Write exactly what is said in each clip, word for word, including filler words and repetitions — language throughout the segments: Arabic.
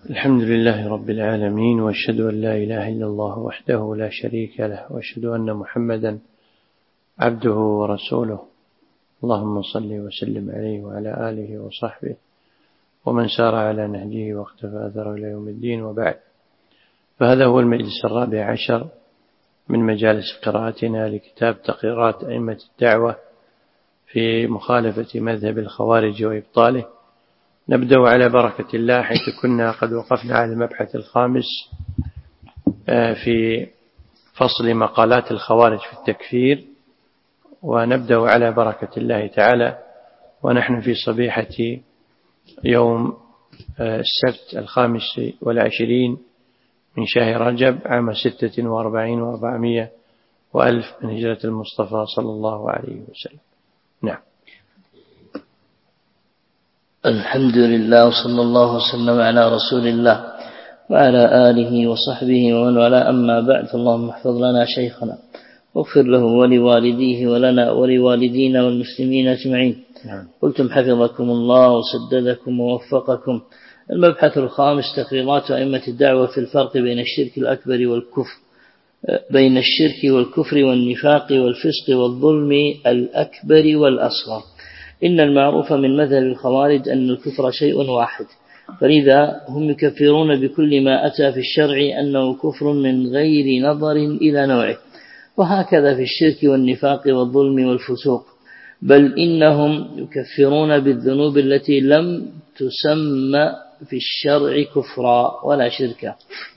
الحمد لله رب العالمين، وأشهد أن لا إله إلا الله وحده لا شريك له، وأشهد أن محمدا عبده ورسوله. اللهم صل وسلم عليه وعلى آله وصحبه ومن سار على نهجه واقتفى أثره إلى يوم الدين، وبعد. فهذا هو المجلس الرابع عشر من مجالس قراءتنا لكتاب تقريرات أئمة الدعوة في مخالفة مذهب الخوارج وإبطاله. نبدأ على بركة الله، حيث كنا قد وقفنا على المبحث الخامس في فصل مقالات الخوارج في التكفير، ونبدأ على بركة الله تعالى ونحن في صبيحة يوم السبت الخامس والعشرين من شهر رجب عام ستة وأربعين وأربعمائة وألف من هجرة المصطفى صلى الله عليه وسلم. نعم. الحمد لله وصلى الله وسلم على رسول الله وعلى آله وصحبه ومن والاه، أما بعد، فاللهم احفظ لنا شيخنا واغفر له ولوالديه ولنا ولوالدينا والمسلمين أجمعين. نعم. قلتم حفظكم الله وسددكم ووفقكم. المبحث الخامس تقريرات أئمة الدعوة في الفرق بين الشرك الأكبر والكفر بين الشرك والكفر والنفاق والفسق والظلم الأكبر والأصغر. إن المعروف من مذهب الخوارج أن الكفر شيء واحد، فلذا هم يكفرون بكل ما أتى في الشرع أنه كفر من غير نظر إلى نوعه، وهكذا في الشرك والنفاق والظلم والفسوق، بل إنهم يكفرون بالذنوب التي لم تسمى في الشرع كفرا ولا شركا.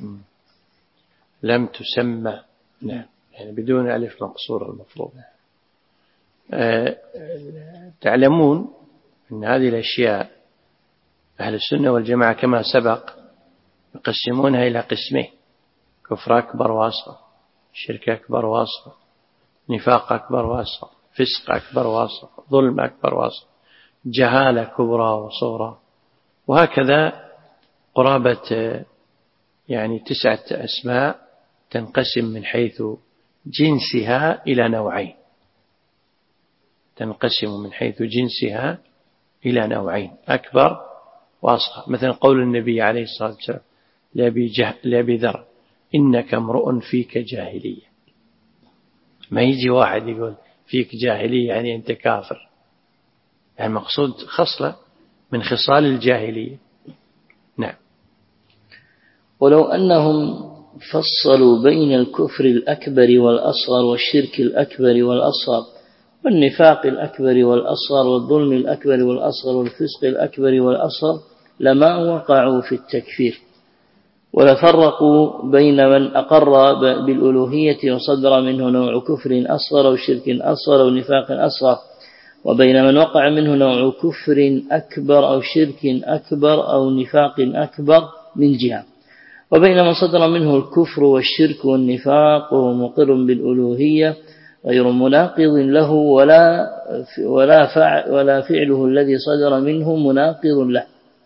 لم تسمى، نعم، يعني بدون ألف مقصورة المفروض. أه تعلمون أن هذه الأشياء أهل السنة والجماعة كما سبق يقسمونها إلى قسمين: كفر أكبر وأصغر، شرك أكبر وأصغر، نفاق أكبر وأصغر، فسق أكبر وأصغر، ظلم أكبر وأصغر، جهالة كبرى وصغرى، وهكذا قرابة يعني تسعة أسماء تنقسم من حيث جنسها إلى نوعين تنقسم من حيث جنسها إلى نوعين أكبر وأصغر. مثلا قول النبي عليه الصلاة والسلام لأبي, جه... لأبي ذر: إنك امرؤ فيك جاهلية. ما يجي واحد يقول فيك جاهلية يعني أنت كافر، يعني مقصود خصلة من خصال الجاهلية. نعم. ولو أنهم فصلوا بين الكفر الأكبر والأصغر والشرك الأكبر والأصغر والنفاق الأكبر والأصغر والظلم الأكبر والأصغر والفسق الأكبر والأصغر لما وقعوا في التكفير، ولفرقوا بين من أقر بالألوهية وصدر منه نوع كفر أصغر أو شرك أصغر أو نفاق أصغر، وبين من وقع منه نوع كفر أكبر أو شرك أكبر أو نفاق أكبر من جهة، وبين من صدر منه الكفر والشرك والنفاق وهو مقر بالألوهية غير مناقض له ولا ولا فعل ولا فعله الذي صدر منه مناقض له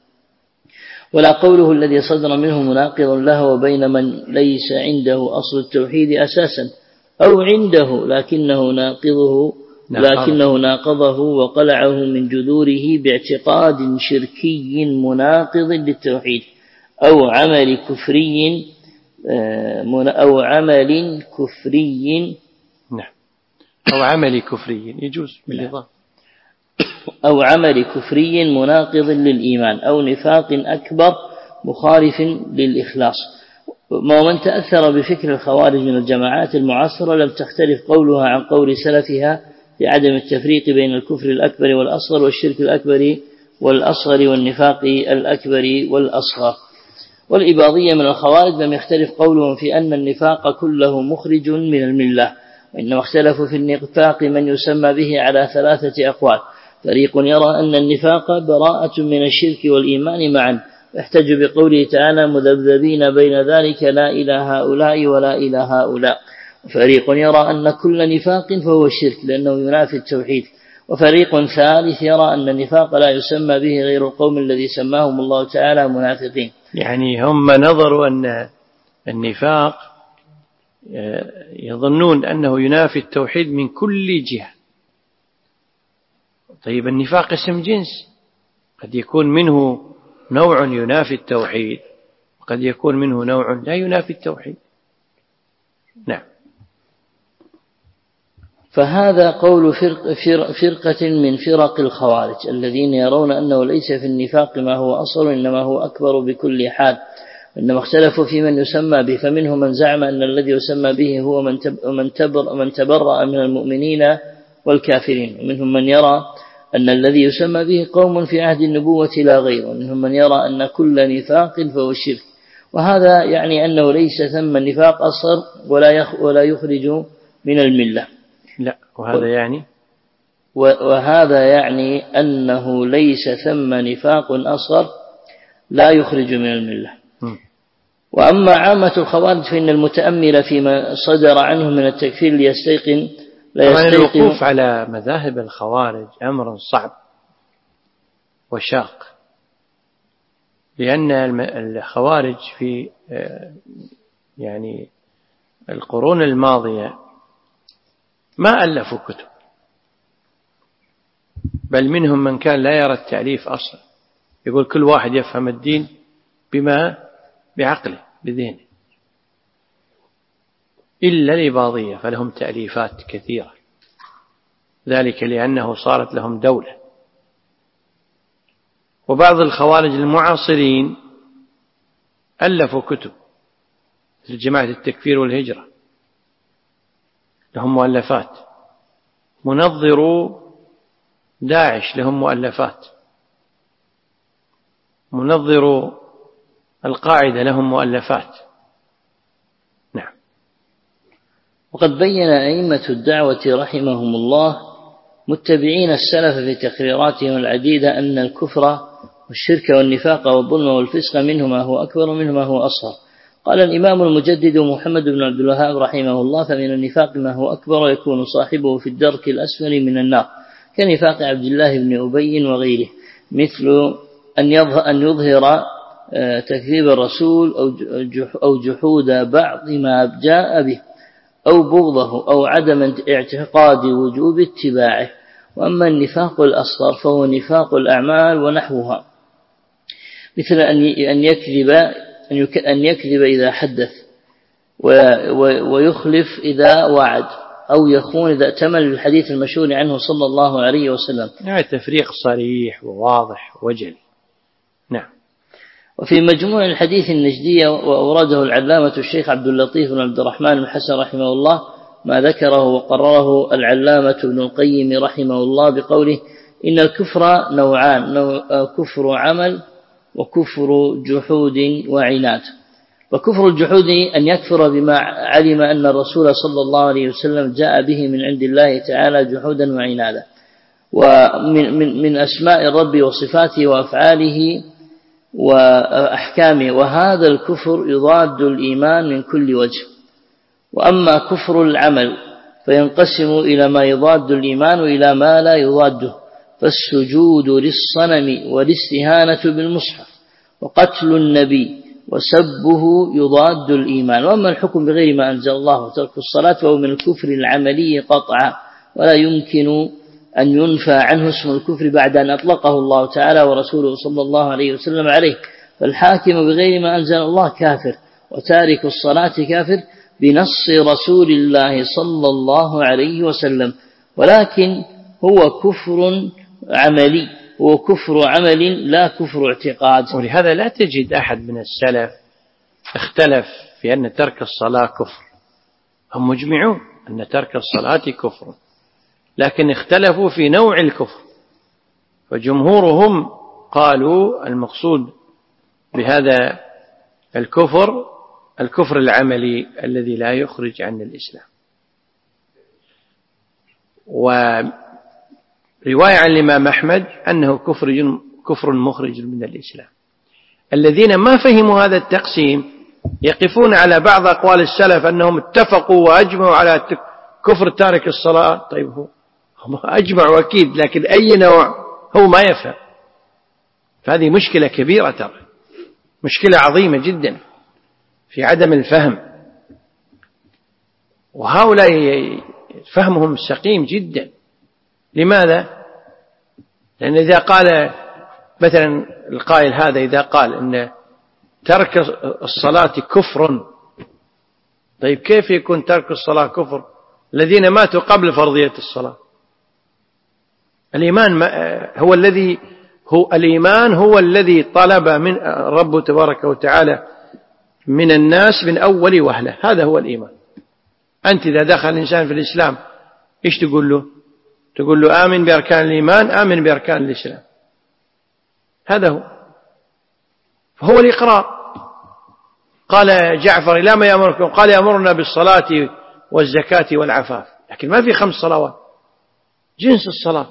ولا قوله الذي صدر منه مناقض له، وبين من ليس عنده أصل التوحيد أساسا أو عنده لكنه ناقضه لكنه ناقضه وقلعه من جذوره باعتقاد شركي مناقض للتوحيد أو عمل كفري أو عمل كفري نعم أو عمل كفري يجوز بالإضافة أو عمل كفري مناقض للإيمان أو نفاق أكبر مخالف للإخلاص. ومن تأثر بفكر الخوارج من الجماعات المعاصرة لم تختلف قولها عن قول سلفها في عدم التفريق بين الكفر الأكبر والأصغر والشرك الأكبر والأصغر والنفاق الأكبر والأصغر. والإباضية من الخوارج لم يختلف قولهم في أن النفاق كله مخرج من الملة، وإنما اختلفوا في النفاق من يسمى به على ثلاثة أقوال: فريق يرى أن النفاق براءة من الشرك والإيمان معا، يحتج بقوله تعالى: مذبذبين بين ذلك لا إلى هؤلاء ولا إلى هؤلاء. وفريق يرى أن كل نفاق فهو الشرك لأنه ينافي التوحيد. وفريق ثالث يرى أن النفاق لا يسمى به غير القوم الذي سماهم الله تعالى منافقين. يعني هم نظروا أن النفاق يظنون أنه ينافي التوحيد من كل جهة. طيب النفاق اسم جنس، قد يكون منه نوع ينافي التوحيد وقد يكون منه نوع لا ينافي التوحيد. نعم. فهذا قول فرق فرقة من فرق الخوارج الذين يرون أنه ليس في النفاق ما هو أصغر إنما هو أكبر بكل حال، إنما اختلفوا في من يسمى به، فمنهم من زعم أن الذي يسمى به هو من تبر من تبرأ من المؤمنين والكافرين، ومنهم من يرى أن الذي يسمى به قوم في عهد النبوة لا غير، ومنهم من يرى أن كل نفاق فهو الشرك. وهذا يعني أنه ليس ثم النفاق أصغر ولا ولا يخرج من الملة. لا، وهذا يعني وهذا يعني أنه ليس ثم نفاق أصغر لا يخرج من الملة. م. وأما عامة الخوارج فإن المتأمل فيما صدر عنه من التكفير ليستيقن لا يستيقن. الوقوف على مذاهب الخوارج أمر صعب وشاق، لأن الخوارج في يعني القرون الماضية ما ألفوا كتب، بل منهم من كان لا يرى التأليف أصلا، يقول كل واحد يفهم الدين بما بعقله بذهنه، إلا الإباضية فلهم تأليفات كثيرة، ذلك لأنه صارت لهم دولة. وبعض الخوارج المعاصرين ألفوا كتب مثل جماعة التكفير والهجرة، لهم مؤلفات. منظرو داعش لهم مؤلفات، منظرو القاعدة لهم مؤلفات. نعم. وقد بين أئمة الدعوة رحمهم الله متبعين السلف في تقريراتهم العديدة أن الكفر والشرك والنفاق والظلم والفسق منه ما هو أكبر ومنه ما هو أصغر. قال الإمام المجدد محمد بن عبد الوهاب رحمه الله: فمن النفاق ما هو أكبر ويكون صاحبه في الدرك الأسفل من النار، كنفاق عبد الله بن أبي وغيره، مثل أن يظهر تكذيب الرسول أو جحود بعض ما جاء به أو بغضه أو عدم اعتقاد وجوب اتباعه. وأما النفاق الأصغر فهو نفاق الأعمال ونحوها، مثل أن يكذب أن يكذب إذا حدث ويخلف إذا وعد أو يخون إذا ائتمن، الحديث المشهور عنه صلى الله عليه وسلم. يعني تفريق صريح وواضح وجل. نعم. وفي مجموع الحديث النجدية وأورده العلامة الشيخ عبد اللطيف بن عبد الرحمن بن حسن رحمه الله ما ذكره وقرره العلامة ابن القيم رحمه الله بقوله: إن الكفر نوعان، نوع كفر عمل وكفر جحود وعناد. وكفر الجحود أن يكفر بما علم أن الرسول صلى الله عليه وسلم جاء به من عند الله تعالى جحودا وعنادا، ومن من من أسماء الرب وصفاته وأفعاله وأحكامه، وهذا الكفر يضاد الإيمان من كل وجه. وأما كفر العمل فينقسم إلى ما يضاد الإيمان وإلى ما لا يضاده، فالسجود للصنم والاستهانة بالمصحف وقتل النبي وسبه يضاد الإيمان. وأما الحكم بغير ما أنزل الله وترك الصلاة فهو من الكفر العملي قطعا، ولا يمكن أن ينفى عنه اسم الكفر بعد أن أطلقه الله تعالى ورسوله صلى الله عليه وسلم عليه. فالحاكم بغير ما أنزل الله كافر، وتارك الصلاة كافر بنص رسول الله صلى الله عليه وسلم، ولكن هو كفر عملي، هو كفر عمل لا كفر اعتقاد. ولهذا لا تجد أحد من السلف اختلف في أن ترك الصلاة كفر، هم مجمعون أن ترك الصلاة كفر، لكن اختلفوا في نوع الكفر. فجمهورهم قالوا المقصود بهذا الكفر الكفر العملي الذي لا يخرج عن الإسلام. ورواية عن الإمام أحمد أنه كفر كفر مخرج من الإسلام. الذين ما فهموا هذا التقسيم يقفون على بعض أقوال السلف أنهم اتفقوا وأجمعوا على كفر تارك الصلاة. طيب هو هم أجمعوا أكيد، لكن أي نوع هو ما يفهم. فهذه مشكلة كبيرة، ترى مشكلة عظيمة جدا في عدم الفهم. وهؤلاء فهمهم سقيم جدا. لماذا؟ لأن إذا قال مثلا القائل هذا إذا قال إن ترك الصلاة كفر. طيب كيف يكون ترك الصلاة كفر الذين ماتوا قبل فرضية الصلاة؟ الإيمان هو الذي هو الإيمان هو الذي طلب من رب تبارك وتعالى من الناس من أول وهلة. هذا هو الإيمان. أنت إذا دخل الإنسان في الإسلام إيش تقول له؟ تقول له آمن بأركان الإيمان، آمن بأركان الإسلام. هذا هو فهو الإقرار. قال جعفر لا ما يأمركم؟ قال يأمرنا بالصلاة والزكاة والعفاف، لكن ما في خمس صلوات، جنس الصلاة.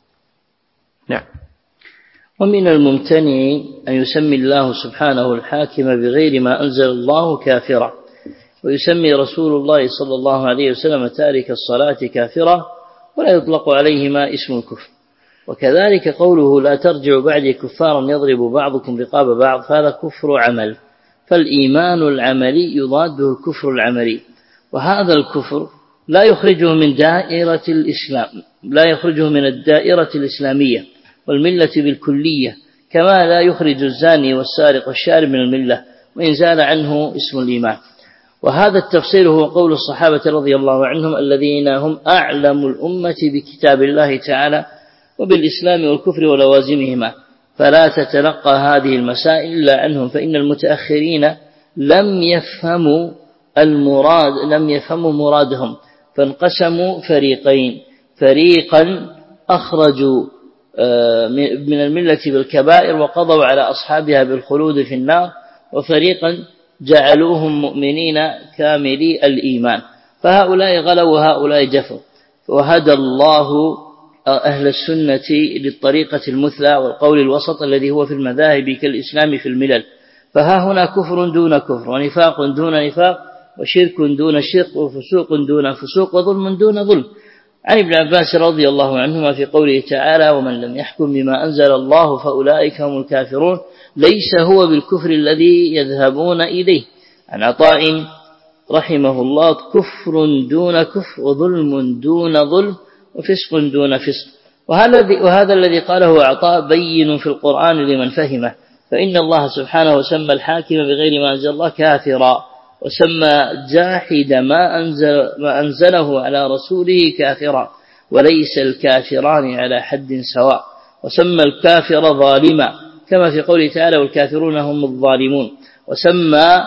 نعم. ومن الممتنع أن يسمي الله سبحانه الحاكم بغير ما أنزل الله كافرا، ويسمي رسول الله صلى الله عليه وسلم تارك الصلاة كافرا، ولا يطلق عليهما اسم الكفر. وكذلك قوله لا ترجع بعدي كفارا يضرب بعضكم رقاب بعض، فهذا كفر عمل، فالإيمان العملي يضاده الكفر العملي، وهذا الكفر لا يخرجه من دائرة الإسلام، لا يخرجه من الدائرة الإسلامية والملة بالكلية، كما لا يخرج الزاني والسارق والشارب من الملة وإن زال عنه اسم الإيمان. وهذا التفصيل هو قول الصحابة رضي الله عنهم الذين هم أعلم الأمة بكتاب الله تعالى وبالإسلام والكفر ولوازمهما، فلا تتلقى هذه المسائل إلا عنهم، فإن المتأخرين لم يفهموا المراد لم يفهموا مرادهم، فانقسموا فريقين: فريقا أخرجوا من الملة بالكبائر وقضوا على أصحابها بالخلود في النار، وفريقا جعلوهم مؤمنين كاملي الإيمان، فهؤلاء غلوا وهؤلاء جفوا. وهدى الله أهل السنة للطريقة المثلى والقول الوسط الذي هو في المذاهب كالإسلام في الملل، فها هنا كفر دون كفر، ونفاق دون نفاق، وشرك دون شرك، وفسوق دون فسوق، وظلم دون ظلم. عن ابن عباس رضي الله عنهما في قوله تعالى ومن لم يحكم بما أنزل الله فأولئك هم الكافرون، ليس هو بالكفر الذي يذهبون إليه. عن عطاء رحمه الله كفر دون كفر، وظلم دون ظلم، وفسق دون فسق. وهذا الذي قاله عطاء بين في القرآن لمن فهمه، فإن الله سبحانه وسمى الحاكم بغير ما أنزل الله كافرا، وسمى جاحد ما, أنزل ما أنزله على رسوله كافرا، وليس الكافران على حد سواء، وسمى الكافر ظالما كما في قوله تعالى والكافرون هم الظالمون، وسمى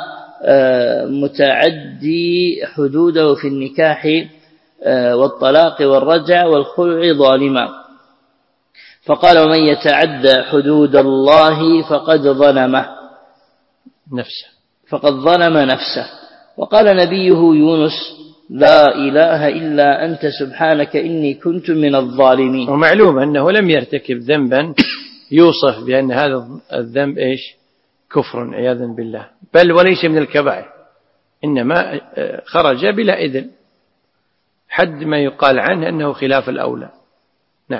متعدي حدوده في النكاح والطلاق والرجع والخلع ظالما، فقال ومن يتعدى حدود الله فقد ظلمه نفسه فقد ظلم نفسه. وقال نبيه يونس لا إله إلا أنت سبحانك إني كنت من الظالمين. ومعلوم أنه لم يرتكب ذنبا يوصف بأن هذا الذنب إيش كفر عياذا بالله، بل وليس من الكبائر، إنما خرج بلا إذن حد ما يقال عنه أنه خلاف الأولى. نعم.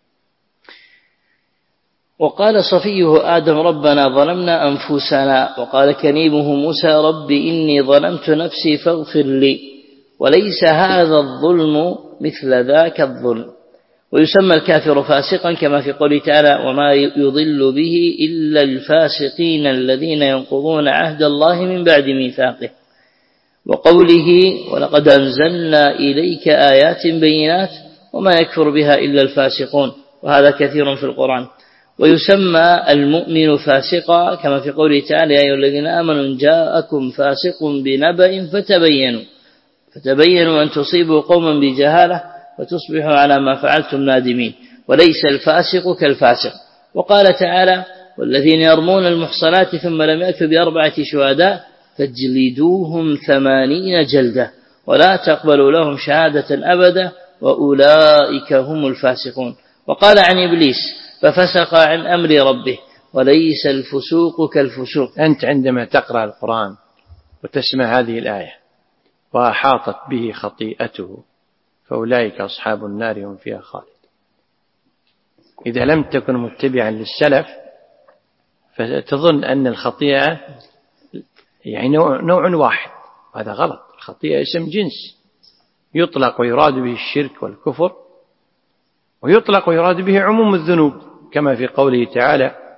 وقال صفيه آدم ربنا ظلمنا أنفسنا، وقال كنيبه موسى رب إني ظلمت نفسي فاغفر لي، وليس هذا الظلم مثل ذاك الظلم. ويسمى الكافر فاسقا كما في قوله تعالى وما يضل به إلا الفاسقين الذين ينقضون عهد الله من بعد ميثاقه، وقوله ولقد أنزلنا إليك آيات بينات وما يكفر بها إلا الفاسقون، وهذا كثير في القرآن. ويسمى المؤمن فاسقا كما في قوله تعالى يا أيها الذين آمنوا إن جاءكم فاسق بنبأ فتبينوا فتبينوا أن تصيبوا قوما بجهالة وتصبحوا على ما فعلتم نادمين، وليس الفاسق كالفاسق. وقال تعالى والذين يرمون المحصنات ثم لم يأتوا بأربعة شهداء فاجلدوهم ثمانين جلدة ولا تقبلوا لهم شهادة أبدا وأولئك هم الفاسقون. وقال عن إبليس ففسق عن أمر ربه وليس الفسوق كالفسوق. أنت عندما تقرأ القرآن وتسمع هذه الآية وأحاطت به خطيئته فأولئك أصحاب النار هم فيها خالد. إذا لم تكن متبعا للسلف فتظن أن الخطيئة يعني نوع واحد، هذا غلط. الخطيئة اسم جنس، يطلق ويراد به الشرك والكفر، ويطلق ويراد به عموم الذنوب كما في قوله تعالى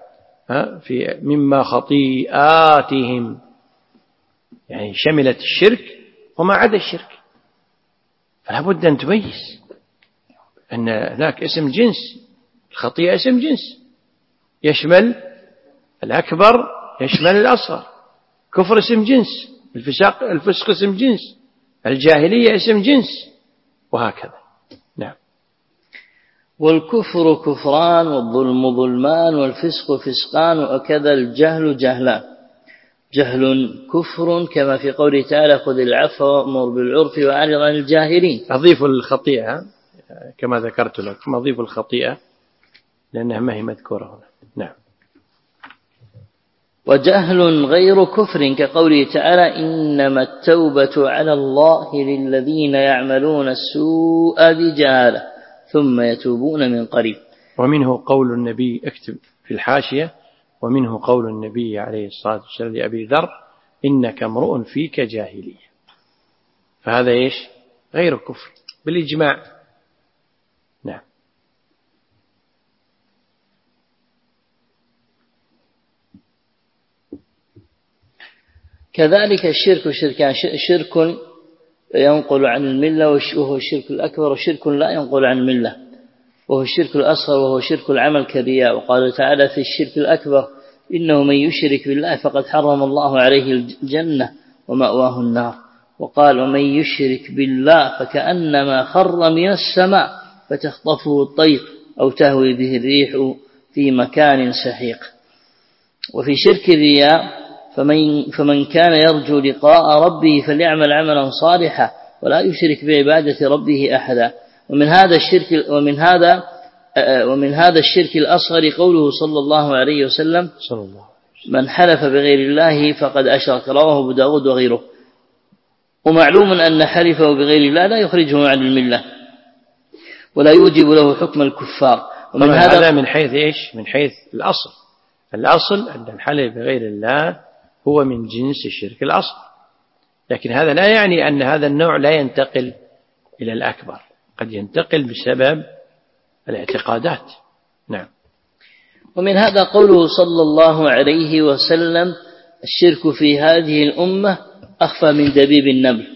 في مما خطيئاتهم، يعني شملت الشرك وما عدا الشرك. فلا بد أن تميز أن هناك اسم جنس، الخطيئة اسم جنس يشمل الأكبر يشمل الأصغر، كفر اسم جنس، الفسق الفسق اسم جنس، الجاهلية اسم جنس، وهكذا. نعم. والكفر كفران، والظلم ظلمان، والفسق فسقان، وكذا الجهل جهلان. جهل كفر كما في قوله تعالى خذ العفو وأمر بالعرف وأعرض عن الجاهلين. أضيف الخطيئة كما ذكرت لكم، أضيف الخطيئة لأنها ما هي مذكورة هنا. نعم. وجهل غير كفر كقوله تعالى إنما التوبة على الله للذين يعملون السوء بجهالة ثم يتوبون من قريب. ومنه قول النبي، اكتب في الحاشية، ومنه قول النبي عليه الصلاة والسلام لأبي ذر إنك امرؤ فيك جاهلية. فهذا إيش؟ غير كفر بالإجماع. نعم. كذلك الشرك شركان، شرك ينقل عن الملة وهو الشرك الأكبر، وشرك لا ينقل عن الملة وهو الشرك الأصغر وهو شرك العمل كالرياء. وقال تعالى في الشرك الأكبر إنه من يشرك بالله فقد حرم الله عليه الجنة ومأواه النار. وقال ومن يشرك بالله فكأنما خر من السماء فتخطفه الطير أو تهوي به الريح في مكان سحيق. وفي شرك الرياء فمن, فمن كان يرجو لقاء ربه فليعمل عملا صالحا ولا يشرك بعبادة ربه أحدا. ومن هذا الشرك ومن هذا ومن هذا الشرك الأصغر قوله صلى الله عليه وسلم صلى الله من حلف بغير الله فقد أشرك، رواه أبو داود وغيره. ومعلوم أن حلفه بغير الله لا يخرجه عن الملة ولا يوجب له حكم الكفار. ومن هذا من حيث إيش؟ من حيث الأصل. الأصل أن الحلف بغير الله هو من جنس الشرك الأصغر، لكن هذا لا يعني أن هذا النوع لا ينتقل إلى الأكبر، قد ينتقل بسبب الاعتقادات. نعم. ومن هذا قوله صلى الله عليه وسلم الشرك في هذه الأمة أخفى من دبيب النمل.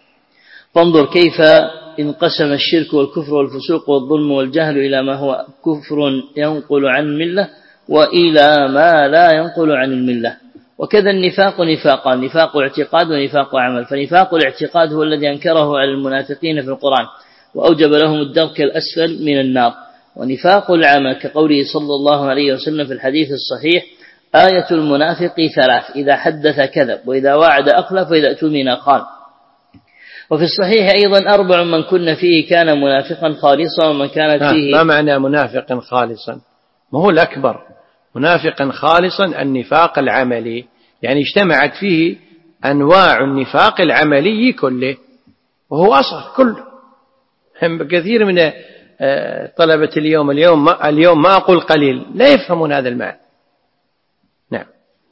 فانظر كيف انقسم الشرك والكفر والفسوق والظلم والجهل إلى ما هو كفر ينقل عن الملة وإلى ما لا ينقل عن الملة. وكذا النفاق نفاقان، نفاق اعتقاد ونفاق عمل. فنفاق الاعتقاد هو الذي أنكره على المنافقين في القرآن وأوجب لهم الدرك الأسفل من النار. ونفاق العمل كقوله صلى الله عليه وسلم في الحديث الصحيح آية المنافق ثلاث إذا حدث كذب وإذا وعد أخلف وإذا اؤتمن خان. وفي الصحيح أيضا أربع من كن فيه كان منافقا خالصا ومن كانت فيه. ما معنى منافقا خالصا؟ ما هو الأكبر. منافقا خالصا النفاق العملي، يعني اجتمعت فيه أنواع النفاق العملي كله وهو أصغر كله. كثير من طلبة اليوم اليوم ما, اليوم ما أقول قليل لا يفهمون هذا المعنى. نعم.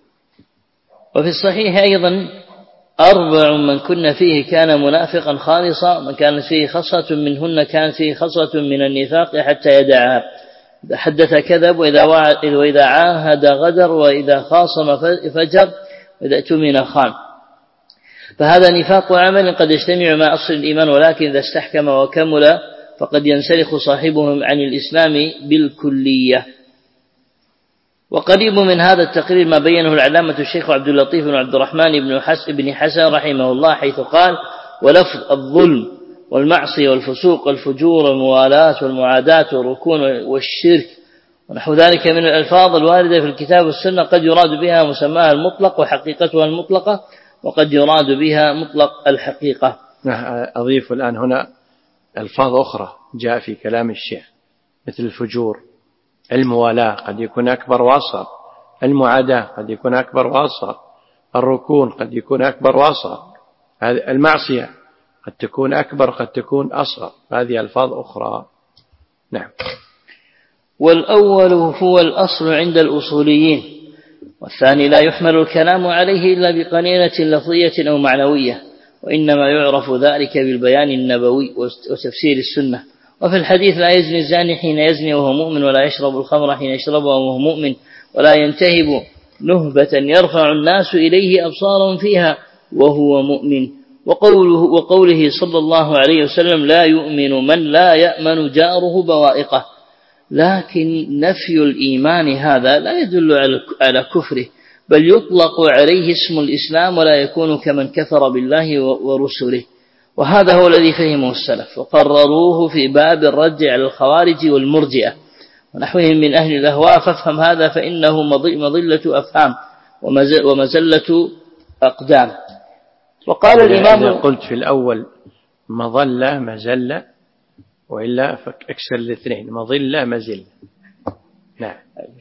وفي الصحيح أيضا أربع من كن فيه كان منافقا خالصا من كانت فيه خصلة منهن كانت فيه خصلة من النفاق حتى يدعها. إذا حدث كذب وإذا, وإذا عاهد غدر وإذا خاصم فجر وإذا اؤتمن خان. فهذا نفاق عمل قد يجتمع مع أصل الإيمان، ولكن إذا استحكم وكمل فقد ينسلخ صاحبهم عن الإسلام بالكلية. وقريب من هذا التقرير ما بينه العلامة الشيخ عبد اللطيف بن عبد الرحمن بن حسن رحمه الله حيث قال ولفظ الظلم والمعصية والفسوق والفجور والموالاة والمعاداة والركون والشرك ونحو ذلك من الألفاظ الواردة في الكتاب والسنة قد يراد بها مسماها المطلق وحقيقتها المطلقة وقد يراد بها مطلق الحقيقة. أضيف الآن هنا ألفاظ أخرى جاء في كلام الشيخ مثل الفجور، الموالاة قد يكون أكبر وأصغر، المعاداة قد يكون أكبر وأصغر، الركون قد يكون أكبر وأصغر، المعصية قد تكون أكبر قد تكون أصغر. هذه ألفاظ أخرى. نعم. والأول هو الأصل عند الأصوليين، والثاني لا يحمل الكلام عليه إلا بقرينة لفظية أو معنوية، وإنما يعرف ذلك بالبيان النبوي وتفسير السنة. وفي الحديث لا يزني الزاني حين يزني وهو مؤمن ولا يشرب الخمر حين يشربها وهو مؤمن ولا ينتهب نهبة يرفع الناس إليه أبصارهم فيها وهو مؤمن. وقوله, وقوله صلى الله عليه وسلم لا يؤمن من لا يأمن جاره بوائقه. لكن نفي الإيمان هذا لا يدل على كفره، بل يطلق عليه اسم الإسلام ولا يكون كمن كفر بالله ورسله. وهذا هو الذي فهمه السلف وقرروه في باب الرد على الخوارج والمرجئة ونحوهم من أهل الأهواء. فافهم هذا فإنه مضلة أفهام ومزلة أقدام. وقال الإمام إذا قلت في الأول مظلة مزلة وإلا فأكسر الاثنين مظلة مزل. نعم.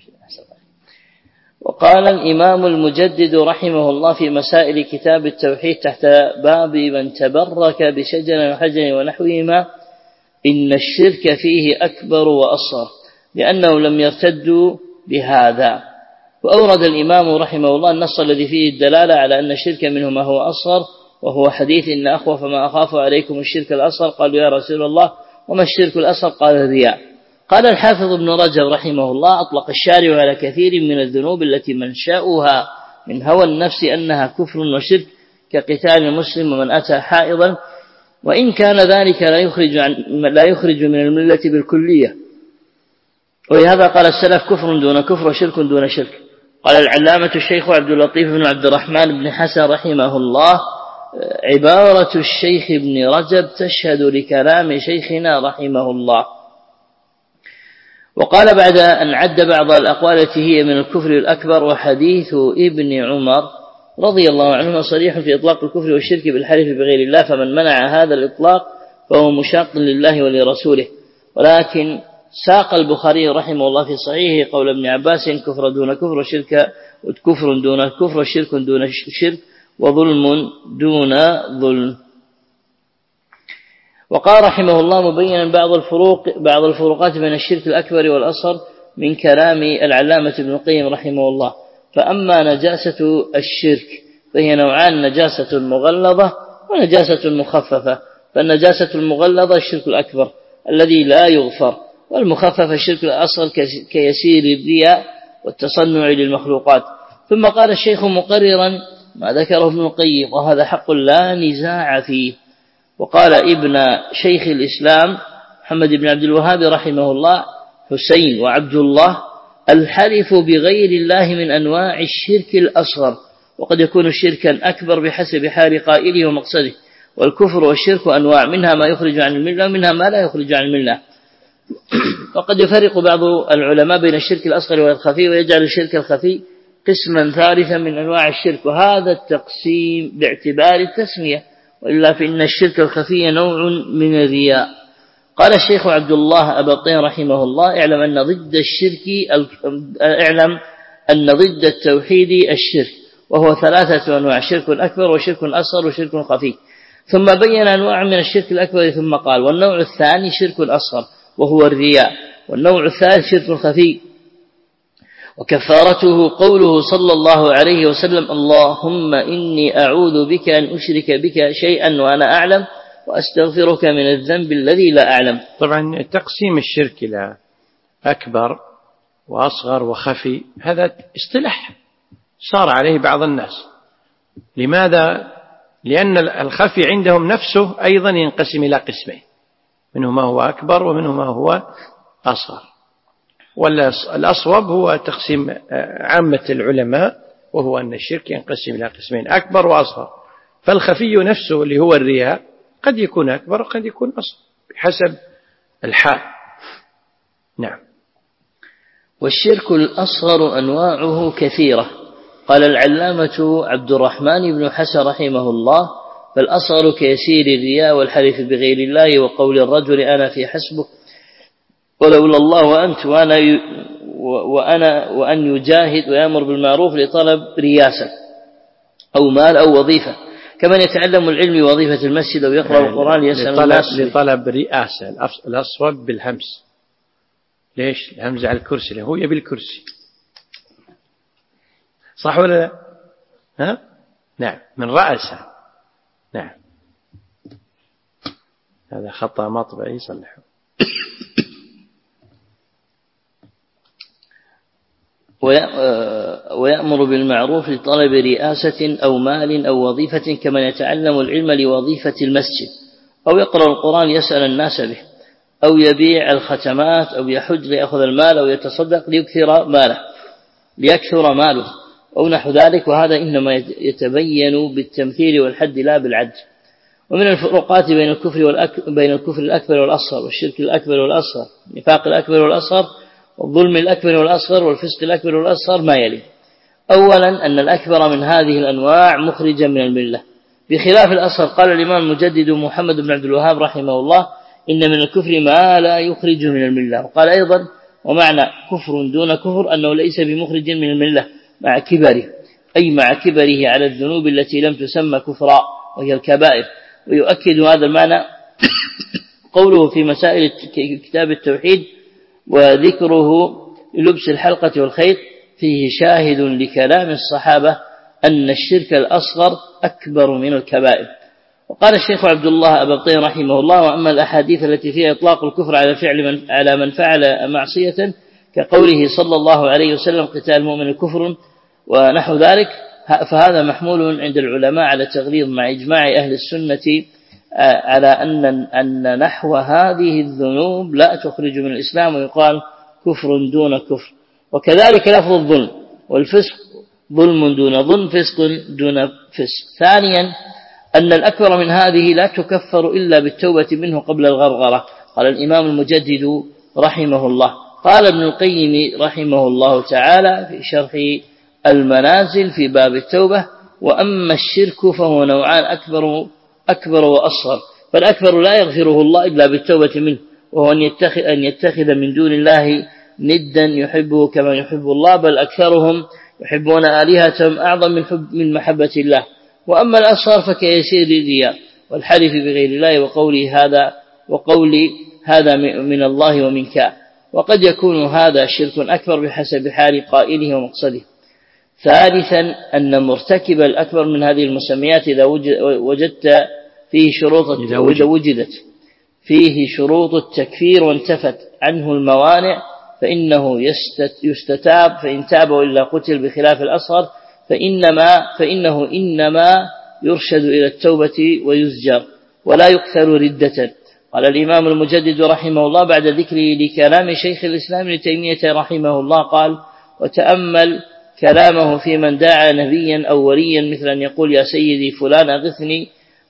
وقال الإمام المجدد رحمه الله في مسائل كتاب التوحيد تحت باب من تبرك بشجر وحجر ونحوهما إن الشرك فيه أكبر وأصغر لأنه لم يرتدوا بهذا. وأورد الإمام رحمه الله النص الذي فيه الدلالة على أن الشرك منه ما هو أصغر، وهو حديث إن أخوف ما أخاف عليكم الشرك الأصغر. قالوا يا رسول الله وما الشرك الأصغر؟ قال الرياء. قال الحافظ ابن رجب رحمه الله أطلق الشارع على كثير من الذنوب التي منشأها من هوى النفس أنها كفر وشرك كقتال المسلم ومن أتى حائضا، وإن كان ذلك لا يخرج, عن لا يخرج من الملة بالكلية. ولهذا قال السلف كفر دون كفر وشرك دون شرك. قال العلامة الشيخ عبد اللطيف بن عبد الرحمن بن حسن رحمه الله عبارة الشيخ ابن رجب تشهد لكلام شيخنا رحمه الله. وقال بعد أن عد بعض الأقوال التي هي من الكفر الأكبر وحديث ابن عمر رضي الله عنهما صريح في إطلاق الكفر والشرك بالحلف بغير الله، فمن منع هذا الإطلاق فهو مشاق لله ولرسوله. ولكن ساق البخاري رحمه الله في صحيحه قول ابن عباس كفر دون كفر وشرك كفر دون كفر وشرك دون شرك وظلم دون ظلم. وقال رحمه الله مبينا بعض الفروق بعض الفروقات بين الشرك الأكبر والأصغر من كلام العلامة ابن القيم رحمه الله. فأما نجاسة الشرك فهي نوعان: نجاسة مغلظة ونجاسة مخففة. فالنجاسة المغلظة الشرك الأكبر الذي لا يغفر، والمخفف الشرك الأصغر كيسير الرياء والتصنع للمخلوقات. ثم قال الشيخ مقررا ما ذكره ابن القيم وهذا حق لا نزاع فيه. وقال ابن شيخ الإسلام محمد بن عبد الوهاب رحمه الله حسين وعبد الله الحلف بغير الله من أنواع الشرك الأصغر، وقد يكون شركا أكبر بحسب حال قائله ومقصده. والكفر والشرك أنواع، منها ما يخرج عن الملة ومنها ما لا يخرج عن الملة. وقد يفرق بعض العلماء بين الشرك الأصغر والخفي ويجعل الشرك الخفي قسما ثالثا من أنواع الشرك، وهذا التقسيم باعتبار التسمية، وإلا فإن الشرك الخفي نوع من الرياء. قال الشيخ عبد الله أبا الطين رحمه الله اعلم أن ضد الشرك اعلم أن ضد التوحيد الشرك، وهو ثلاثة أنواع: شرك أكبر وشرك أصغر وشرك خفي. ثم بين أنواع من الشرك الأكبر ثم قال والنوع الثاني شرك أصغر وهو الرياء، والنوع الثالث شرك خفي وكفارته قوله صلى الله عليه وسلم اللهم إني أعوذ بك أن أشرك بك شيئا وأنا أعلم وأستغفرك من الذنب الذي لا أعلم. طبعا تقسيم الشرك إلى أكبر وأصغر وخفي هذا اصطلاح صار عليه بعض الناس. لماذا؟ لأن الخفي عندهم نفسه أيضا ينقسم إلى قسمين، منه ما هو أكبر ومنه ما هو أصغر. والأصوب هو تقسيم عامة العلماء، وهو أن الشرك ينقسم إلى قسمين: أكبر وأصغر. فالخفي نفسه اللي هو الرياء قد يكون أكبر وقد يكون أصغر بحسب الحال. نعم. والشرك الأصغر أنواعه كثيرة. قال العلامة عبد الرحمن بن حسن رحمه الله فالأصغر كيسير الرياء والحلف بغير الله وقول الرجل أنا في حسبك ولولا الله وأنت وأنا, وأنا وأن يجاهد ويأمر بالمعروف لطلب رياسة أو مال أو وظيفة، كمن يتعلم العلم وظيفة المسجد أو يقرأ القرآن يسأل الناس لطلب رئاسة. الأصوب بالهمس. ليش الهمز على الكرسي؟ هو يبي الكرسي، صح ولا لا؟ ها؟ نعم، من رأسه. نعم، هذا خطأ مطبعي صلحه. ويأمر بالمعروف لطلب رئاسة أو مال أو وظيفة كمن يتعلم العلم لوظيفة المسجد أو يقرأ القرآن ليسأل الناس به أو يبيع الختمات أو يحج ليأخذ المال أو يتصدق ليكثر ماله ليكثر ماله أو نحو ذلك. وهذا إنما يتبين بالتمثيل والحد لا بالعد. ومن الفروقات بين الكفر والأك... بين الكفر الأكبر والأصغر والشرك الأكبر والأصغر النفاق الأكبر والأصغر والظلم الأكبر والأصغر والفسق الأكبر والأصغر ما يلي. أولا أن الأكبر من هذه الأنواع مخرجا من الملة بخلاف الأصغر. قال الإمام المجدد محمد بن عبد الوهاب رحمه الله إن من الكفر ما لا يخرج من الملة. وقال أيضا ومعنى كفر دون كفر أنه ليس بمخرج من الملة مع كبره، أي مع كبره على الذنوب التي لم تسمى كفرا وهي الكبائر. ويؤكد هذا المعنى قوله في مسائل كتاب التوحيد وذكره للبس الحلقة والخيط فيه شاهد لكلام الصحابة أن الشرك الأصغر أكبر من الكبائر. وقال الشيخ عبد الله أبطي رحمه الله وأما الأحاديث التي فيها إطلاق الكفر على فعل من على من فعل معصية كقوله صلى الله عليه وسلم قتال المؤمن كفر ونحو ذلك فهذا محمول عند العلماء على تغليظ مع إجماع أهل السنة على أن أن نحو هذه الذنوب لا تخرج من الإسلام ويقال كفر دون كفر. وكذلك لفظ الظلم والفسق ظلم دون ظلم فسق دون فسق. ثانيا أن الأكبر من هذه لا تكفر إلا بالتوبة منه قبل الغرغرة. قال الإمام المجدد رحمه الله. قال ابن القيم رحمه الله تعالى في شرح المنازل في باب التوبة وأما الشرك فهو نوعان أكبر أكبر وأصغر. فالأكبر لا يغفره الله إلا بالتوبة منه وهو أن يتخذ, أن يتخذ من دون الله ندا يحبه كما يحب الله بل أكثرهم يحبون آلهتهم أعظم من, حب من محبة الله. وأما الأصغر فكيسير الرياء والحلف بغير الله وقولي هذا وقولي هذا من الله ومنك. وقد يكون هذا شرك أكبر بحسب حال قائله ومقصده. ثالثا أن مرتكب الأكبر من هذه المسميات إذا وجدت فيه شروط إذا وجدت فيه شروط التكفير وانتفت عنه الموانع فإنه يستتاب فإن تاب وإلا قتل بخلاف الأصغر فإنما فإنه إنما يرشد إلى التوبة ويزجر ولا يكثر ردة. قال الإمام المجدد رحمه الله بعد ذكره لكلام شيخ الإسلام ابن تيمية رحمه الله قال وتأمل كلامه في من دعا نبيا أو وليا مثل أن يقول يا سيدي فلان أغثني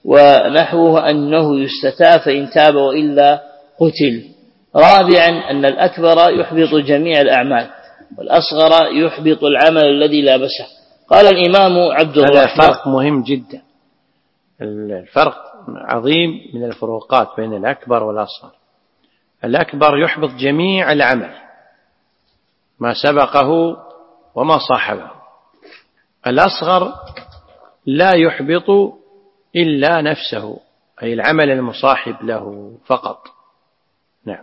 ونحوه أنه يستتاب فإن تاب وإلا قتل. رابعا أن الأكبر يحبط جميع الأعمال والأصغر يحبط العمل الذي لا بأس. قال الإمام عبد الرحمن هذا فرق مهم جدا. الفرق عظيم من الفروقات بين الأكبر والأصغر. الأكبر يحبط جميع العمل ما سبقه وما صاحبه. الأصغر لا يحبط إلا نفسه أي العمل المصاحب له فقط. نعم.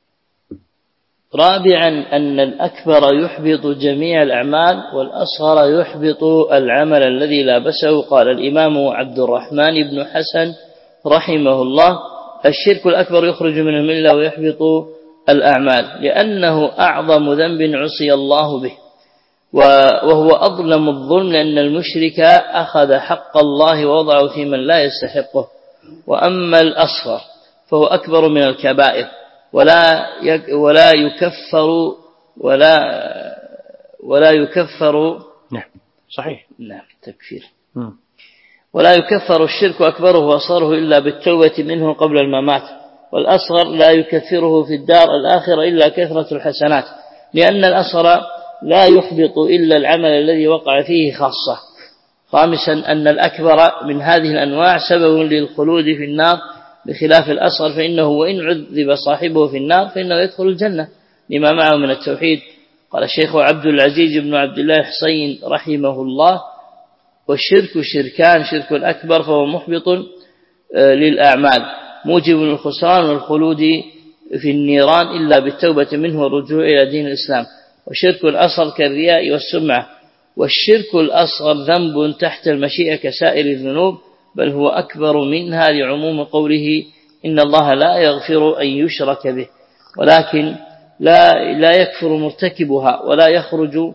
رابعا أن الأكبر يحبط جميع الأعمال والأصغر يحبط العمل الذي لا بأسه. قال الإمام عبد الرحمن بن حسن رحمه الله الشرك الأكبر يخرج من الملة ويحبط الأعمال لأنه أعظم ذنب عصي الله به وهو أظلم الظلم لأن المشرك أخذ حق الله ووضعه في من لا يستحقه. وأما الأصغر فهو أكبر من الكبائر ولا ولا يكفر ولا ولا يكفر نعم صحيح نعم تكفير م. ولا يكفر الشرك أكبره وأصغره إلا بالتوبة منه قبل الممات. والأصغر لا يكفره في الدار الآخرة إلا كثرة الحسنات لأن الأصغر لا يحبط إلا العمل الذي وقع فيه خاصة. خامسا أن الأكبر من هذه الأنواع سبب للخلود في النار بخلاف الأصغر فإنه وإن عذب صاحبه في النار فإنه يدخل الجنة لما معه من التوحيد. قال الشيخ عبد العزيز بن عبد الله الحصين رحمه الله والشرك شركان شرك الأكبر فهو محبط للأعمال موجب للخسران والخلود في النيران إلا بالتوبة منه والرجوع إلى دين الإسلام. وشرك الأصغر كالرياء والسمعة. والشرك الأصغر ذنب تحت المشيئة كسائر الذنوب بل هو أكبر منها لعموم قوله إن الله لا يغفر أن يشرك به ولكن لا, لا يكفر مرتكبها ولا يخرج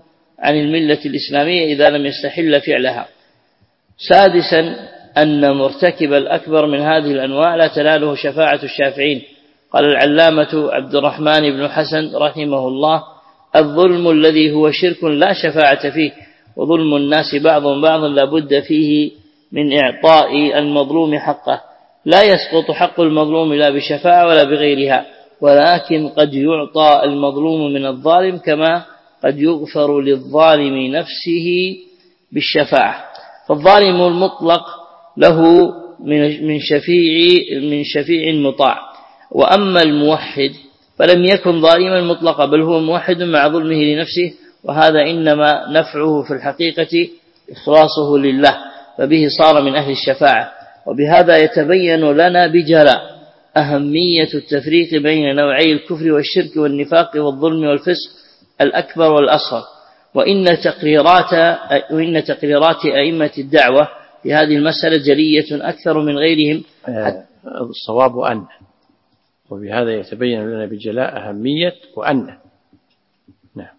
عن الملة الإسلامية إذا لم يستحل فعلها. سادسا أن مرتكب الأكبر من هذه الأنواع لا تناله شفاعة الشافعين. قال العلامة عبد الرحمن بن حسن رحمه الله: الظلم الذي هو شرك لا شفاعة فيه، وظلم الناس بعضهم بعضا لا بد فيه من إعطاء المظلوم حقه، لا يسقط حق المظلوم لا بشفاعة ولا بغيرها، ولكن قد يعطى المظلوم من الظالم كما قد يغفر للظالم نفسه بالشفاعة. فالظالم المطلق له من شفيع من شفيع مطاع، وأما الموحد فلم يكن ظالما مطلقا، بل هو موحد مع ظلمه لنفسه، وهذا إنما نفعه في الحقيقة إخلاصه لله، فبه صار من أهل الشفاعة. وبهذا يتبين لنا بجلاء أهمية التفريق بين نوعي الكفر والشرك والنفاق والظلم والفسق الأكبر والأصغر. وإن تقريرات وإن تقريرات أئمة الدعوة في هذه المسألة جلية أكثر من غيرهم. الصواب أن، وبهذا يتبين لنا بجلاء أهمية وأن. نعم.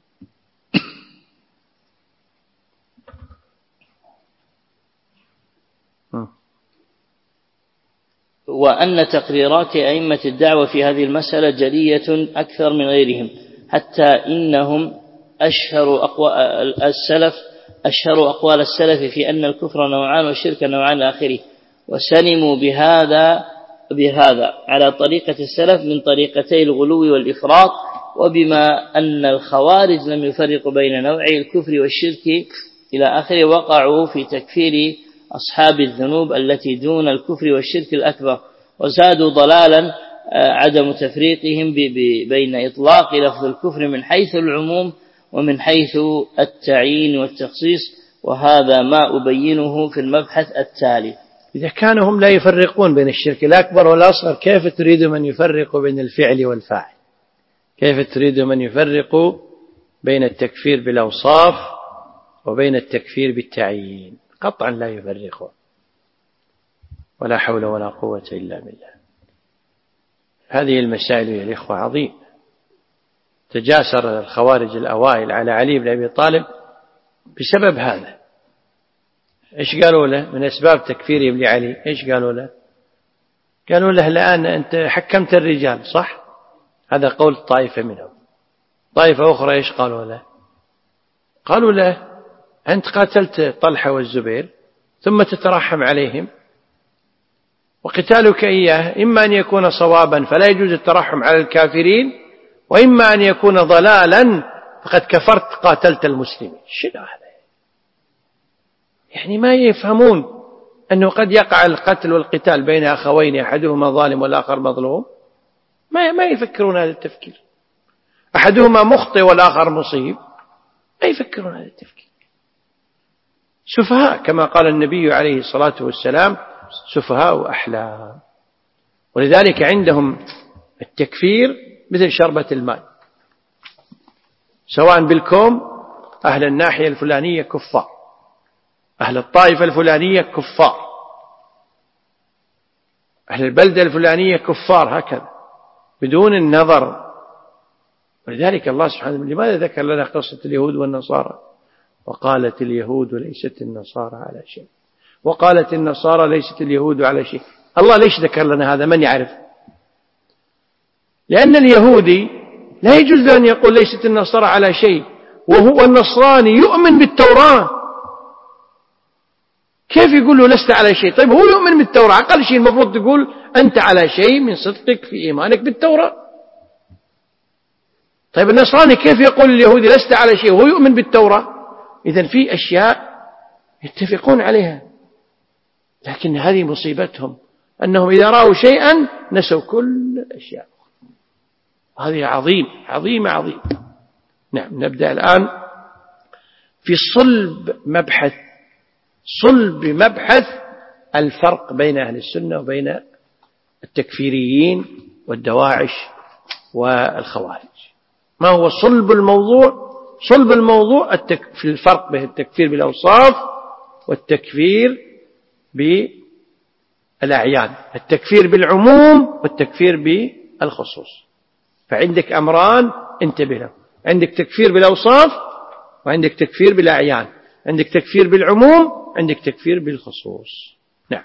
وأن تقريرات أئمة الدعوة في هذه المسألة جلية أكثر من غيرهم، حتى إنهم أشهر أقوال السلف أشهر أقوال السلف في أن الكفر نوعان والشرك نوعان آخره، وسلموا بهذا بهذا على طريقة السلف من طريقتي الغلو والإفراط. وبما أن الخوارج لم يفرقوا بين نوعي الكفر والشرك إلى آخره، وقعوا في تكفير أصحاب الذنوب التي دون الكفر والشرك الأكبر، وزادوا ضلالا عدم تفريقهم بين إطلاق لفظ الكفر من حيث العموم ومن حيث التعيين والتخصيص، وهذا ما أبينه في المبحث التالي. إذا كانوا هم لا يفرقون بين الشرك الأكبر والأصغر، كيف تريد من يفرق بين الفعل والفاعل؟ كيف تريد من يفرق بين التكفير بالأوصاف وبين التكفير بالتعيين؟ قطعا لا يفرقون، ولا حول ولا قوة إلا بالله. هذه المسائل يا الإخوة عظيم. تجاسر الخوارج الأوائل على علي بن أبي طالب بسبب هذا. إيش قالوا له من أسباب تكفيرهم لعلي؟ إيش قالوا له؟ قالوا له الآن أنت حكمت الرجال، صح؟ هذا قول طائفة منهم. طائفة أخرى إيش قالوا له؟ قالوا له أنت قاتلت طلحة والزبير ثم تترحم عليهم، وقتالك إياه إما أن يكون صوابا فلا يجوز الترحم على الكافرين، وإما أن يكون ضلالا فقد كفرت قاتلت المسلمين. شنو هذا؟ يعني ما يفهمون أنه قد يقع القتل والقتال بين أخوين أحدهما ظالم والآخر مظلوم. ما ما يفكرون هذا التفكير. أحدهما مخطئ والآخر مصيب، ما يفكرون هذا التفكير. سفهاء كما قال النبي عليه الصلاة والسلام: سفهاء أحلام. ولذلك عندهم التكفير مثل شربة الماء، سواء بالكوم أهل الناحية الفلانية كفار، أهل الطائفة الفلانية كفار، أهل البلدة الفلانية كفار، هكذا بدون النظر. ولذلك الله سبحانه لماذا ذكر لنا قصة اليهود والنصارى؟ وقالت اليهود ليست النصارى على شيء، وقالت النصارى ليست اليهود على شيء. الله ليش ذكر لنا هذا؟ من يعرف؟ لأن اليهودي لا يجوز أن يقول ليست النصارى على شيء وهو النصراني يؤمن بالتوراة. كيف يقول له لست على شيء؟ طيب هو يؤمن بالتوراة، أقل شيء المفروض تقول أنت على شيء من صدقك في إيمانك بالتوراة. طيب النصراني كيف يقول اليهودي لست على شيء وهو يؤمن بالتوراة؟ إذن في أشياء يتفقون عليها، لكن هذه مصيبتهم أنهم إذا رأوا شيئا نسوا كل الأشياء. هذه عظيم عظيمة عظيمة. نعم، نبدأ الآن في صلب مبحث صلب مبحث الفرق بين أهل السنة وبين التكفيريين والدواعش والخوارج. ما هو صلب الموضوع؟ صلب الموضوع في الفرق بين التكفير بالأوصاف والتكفير بالأعيان، التكفير بالعموم والتكفير بالخصوص. فعندك أمران انتبه له، عندك تكفير بالأوصاف وعندك تكفير بالأعيان، عندك تكفير بالعموم، عندك تكفير بالخصوص. نعم.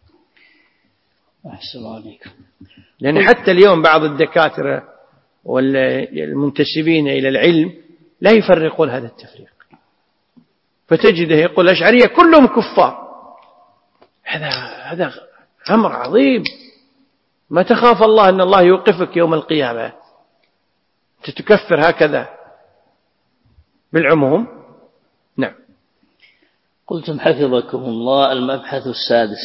أحسن عليكم. لأن حتى اليوم بعض الدكاترة والمنتسبين إلى العلم لا يفرقون هذا التفريق، فتجده يقول الأشعرية كلهم كفار. هذا هذا أمر عظيم. ما تخاف الله أن الله يوقفك يوم القيامة تتكفر هكذا بالعموم؟ نعم. قلتم حفظكم الله المبحث السادس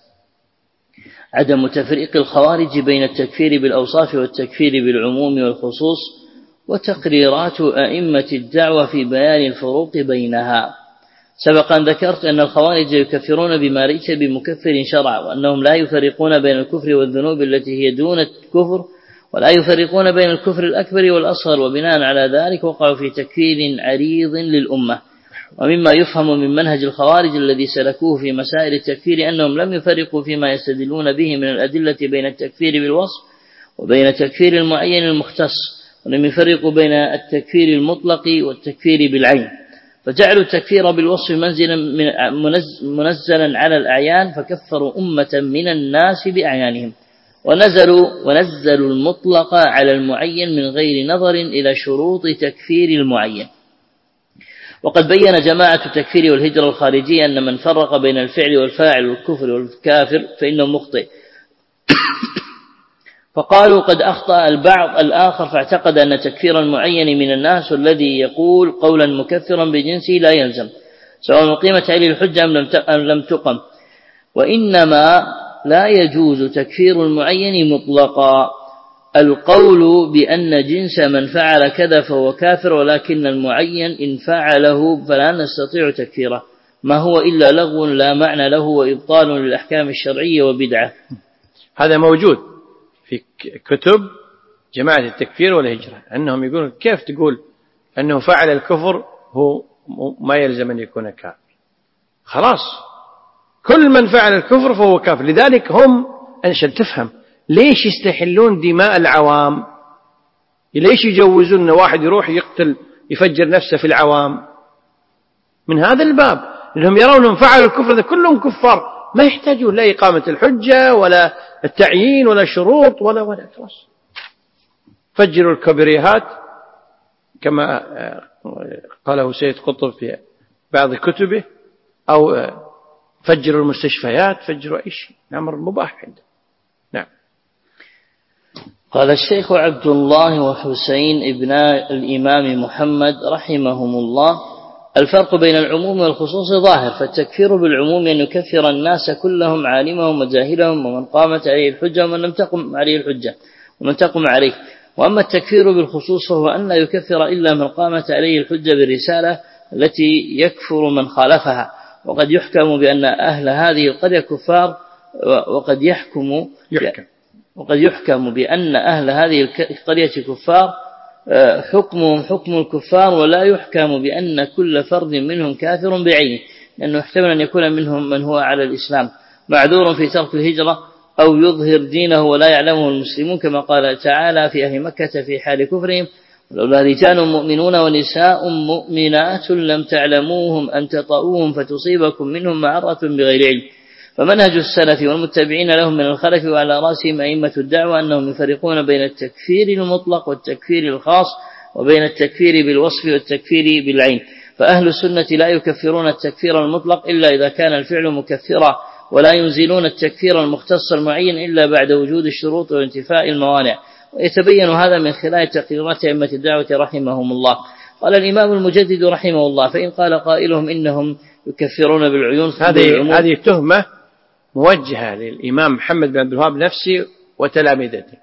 عدم تفريق الخوارج بين التكفير بالأوصاف والتكفير بالعموم والخصوص، وتقريرات أئمة الدعوة في بيان الفروق بينها. سبق أن ذكرت أن الخوارج يكفرون بما ليس بمكفر شرعا، وأنهم لا يفرقون بين الكفر والذنوب التي هي دون الكفر، ولا يفرقون بين الكفر الأكبر والأصغر، وبناء على ذلك وقعوا في تكفير عريض للأمة. ومما يفهم من منهج الخوارج الذي سلكوه في مسائل التكفير أنهم لم يفرقوا فيما يستدلون به من الأدلة بين التكفير بالوصف وبين تكفير المعين المختص، ولم يفرقوا بين التكفير المطلق والتكفير بالعين، فجعلوا التكفير بالوصف منزلا, منزلا على الأعيان، فكفروا أمة من الناس بأعيانهم، ونزلوا, ونزلوا المطلق على المعين من غير نظر إلى شروط تكفير المعين. وقد بين جماعة التكفير والهجرة الخارجية أن من فرق بين الفعل والفاعل والكفر والكافر فإنه مخطئ، فقالوا قد أخطأ البعض الآخر فاعتقد أن تكفير المعين من الناس والذي يقول قولا مكفرا بجنسه لا يلزم سواء قيمت عليه الحجة أم لم تقم، وإنما لا يجوز تكفير المعين مطلقا القول بأن جنس من فعل كذا فهو كافر، ولكن المعين إن فعله فلا نستطيع تكفيره، ما هو إلا لغو لا معنى له وإبطال للأحكام الشرعية وبدعة. هذا موجود في كتب جماعة التكفير والهجرة، أنهم يقولون كيف تقول أنه فعل الكفر هو ما يلزم أن يكون كافر؟ خلاص كل من فعل الكفر فهو كافر. لذلك هم عشان تفهم ليش يستحلون دماء العوام، ليش يجوزون واحد يروح يقتل يفجر نفسه في العوام، من هذا الباب، لأنهم يرون أن فعل الكفر ذا كلهم كفار، ما يحتاجون لا إقامة الحجة ولا التعيين ولا شروط ولا ولا خلاص. فجروا الكبريهات كما قاله سيد قطب في بعض كتبه، أو فجروا المستشفيات، فجروا أي شيء، أمر مباح عنده. نعم. قال الشيخ عبد الله وحسين ابناء الإمام محمد رحمهم الله: الفرق بين العموم والخصوص ظاهر، فالتكفير بالعموم أن يكفر الناس كلهم عالمهم وجاهلهم ومن قامت عليه الحجة ومن لم تقم عليه الحجة ومن تقم عليه. وأما التكفير بالخصوص فهو أن لا يكفر إلا من قامت عليه الحجة بالرسالة التي يكفر من خالفها. وقد يحكم بأن أهل هذه القرية كفار، وقد يحكم يحكم وقد يحكم بأن أهل هذه القرية كفار حكمهم حكم الكفار، ولا يحكم بأن كل فرد منهم كافر بعينه، لأنه يحتمل أن يكون منهم من هو على الإسلام معذور في ترك الهجرة أو يظهر دينه ولا يعلمه المسلمون، كما قال تعالى في أهل مكة في حال كفرهم: ولولا رجال مؤمنون ونساء مؤمنات لم تعلموهم أن تطؤوهم فتصيبكم منهم معرة بغير علم. فمنهج السلف والمتبعين لهم من الخلف وعلى رأسهم أئمة الدعوة أنهم يفرقون بين التكفير المطلق والتكفير الخاص، وبين التكفير بالوصف والتكفير بالعين. فأهل السنة لا يكفرون التكفير المطلق إلا إذا كان الفعل مكفرا، ولا ينزلون التكفير المختص المعين إلا بعد وجود الشروط وانتفاء الموانع. ويتبين هذا من خلال تقريرات أئمة الدعوة رحمهم الله. قال الإمام المجدد رحمه الله: فإن قال قائلهم إنهم يكفرون بالعيون، هذه هذه تهمة موجهة للإمام محمد بن عبد الوهاب نفسه وتلامذته.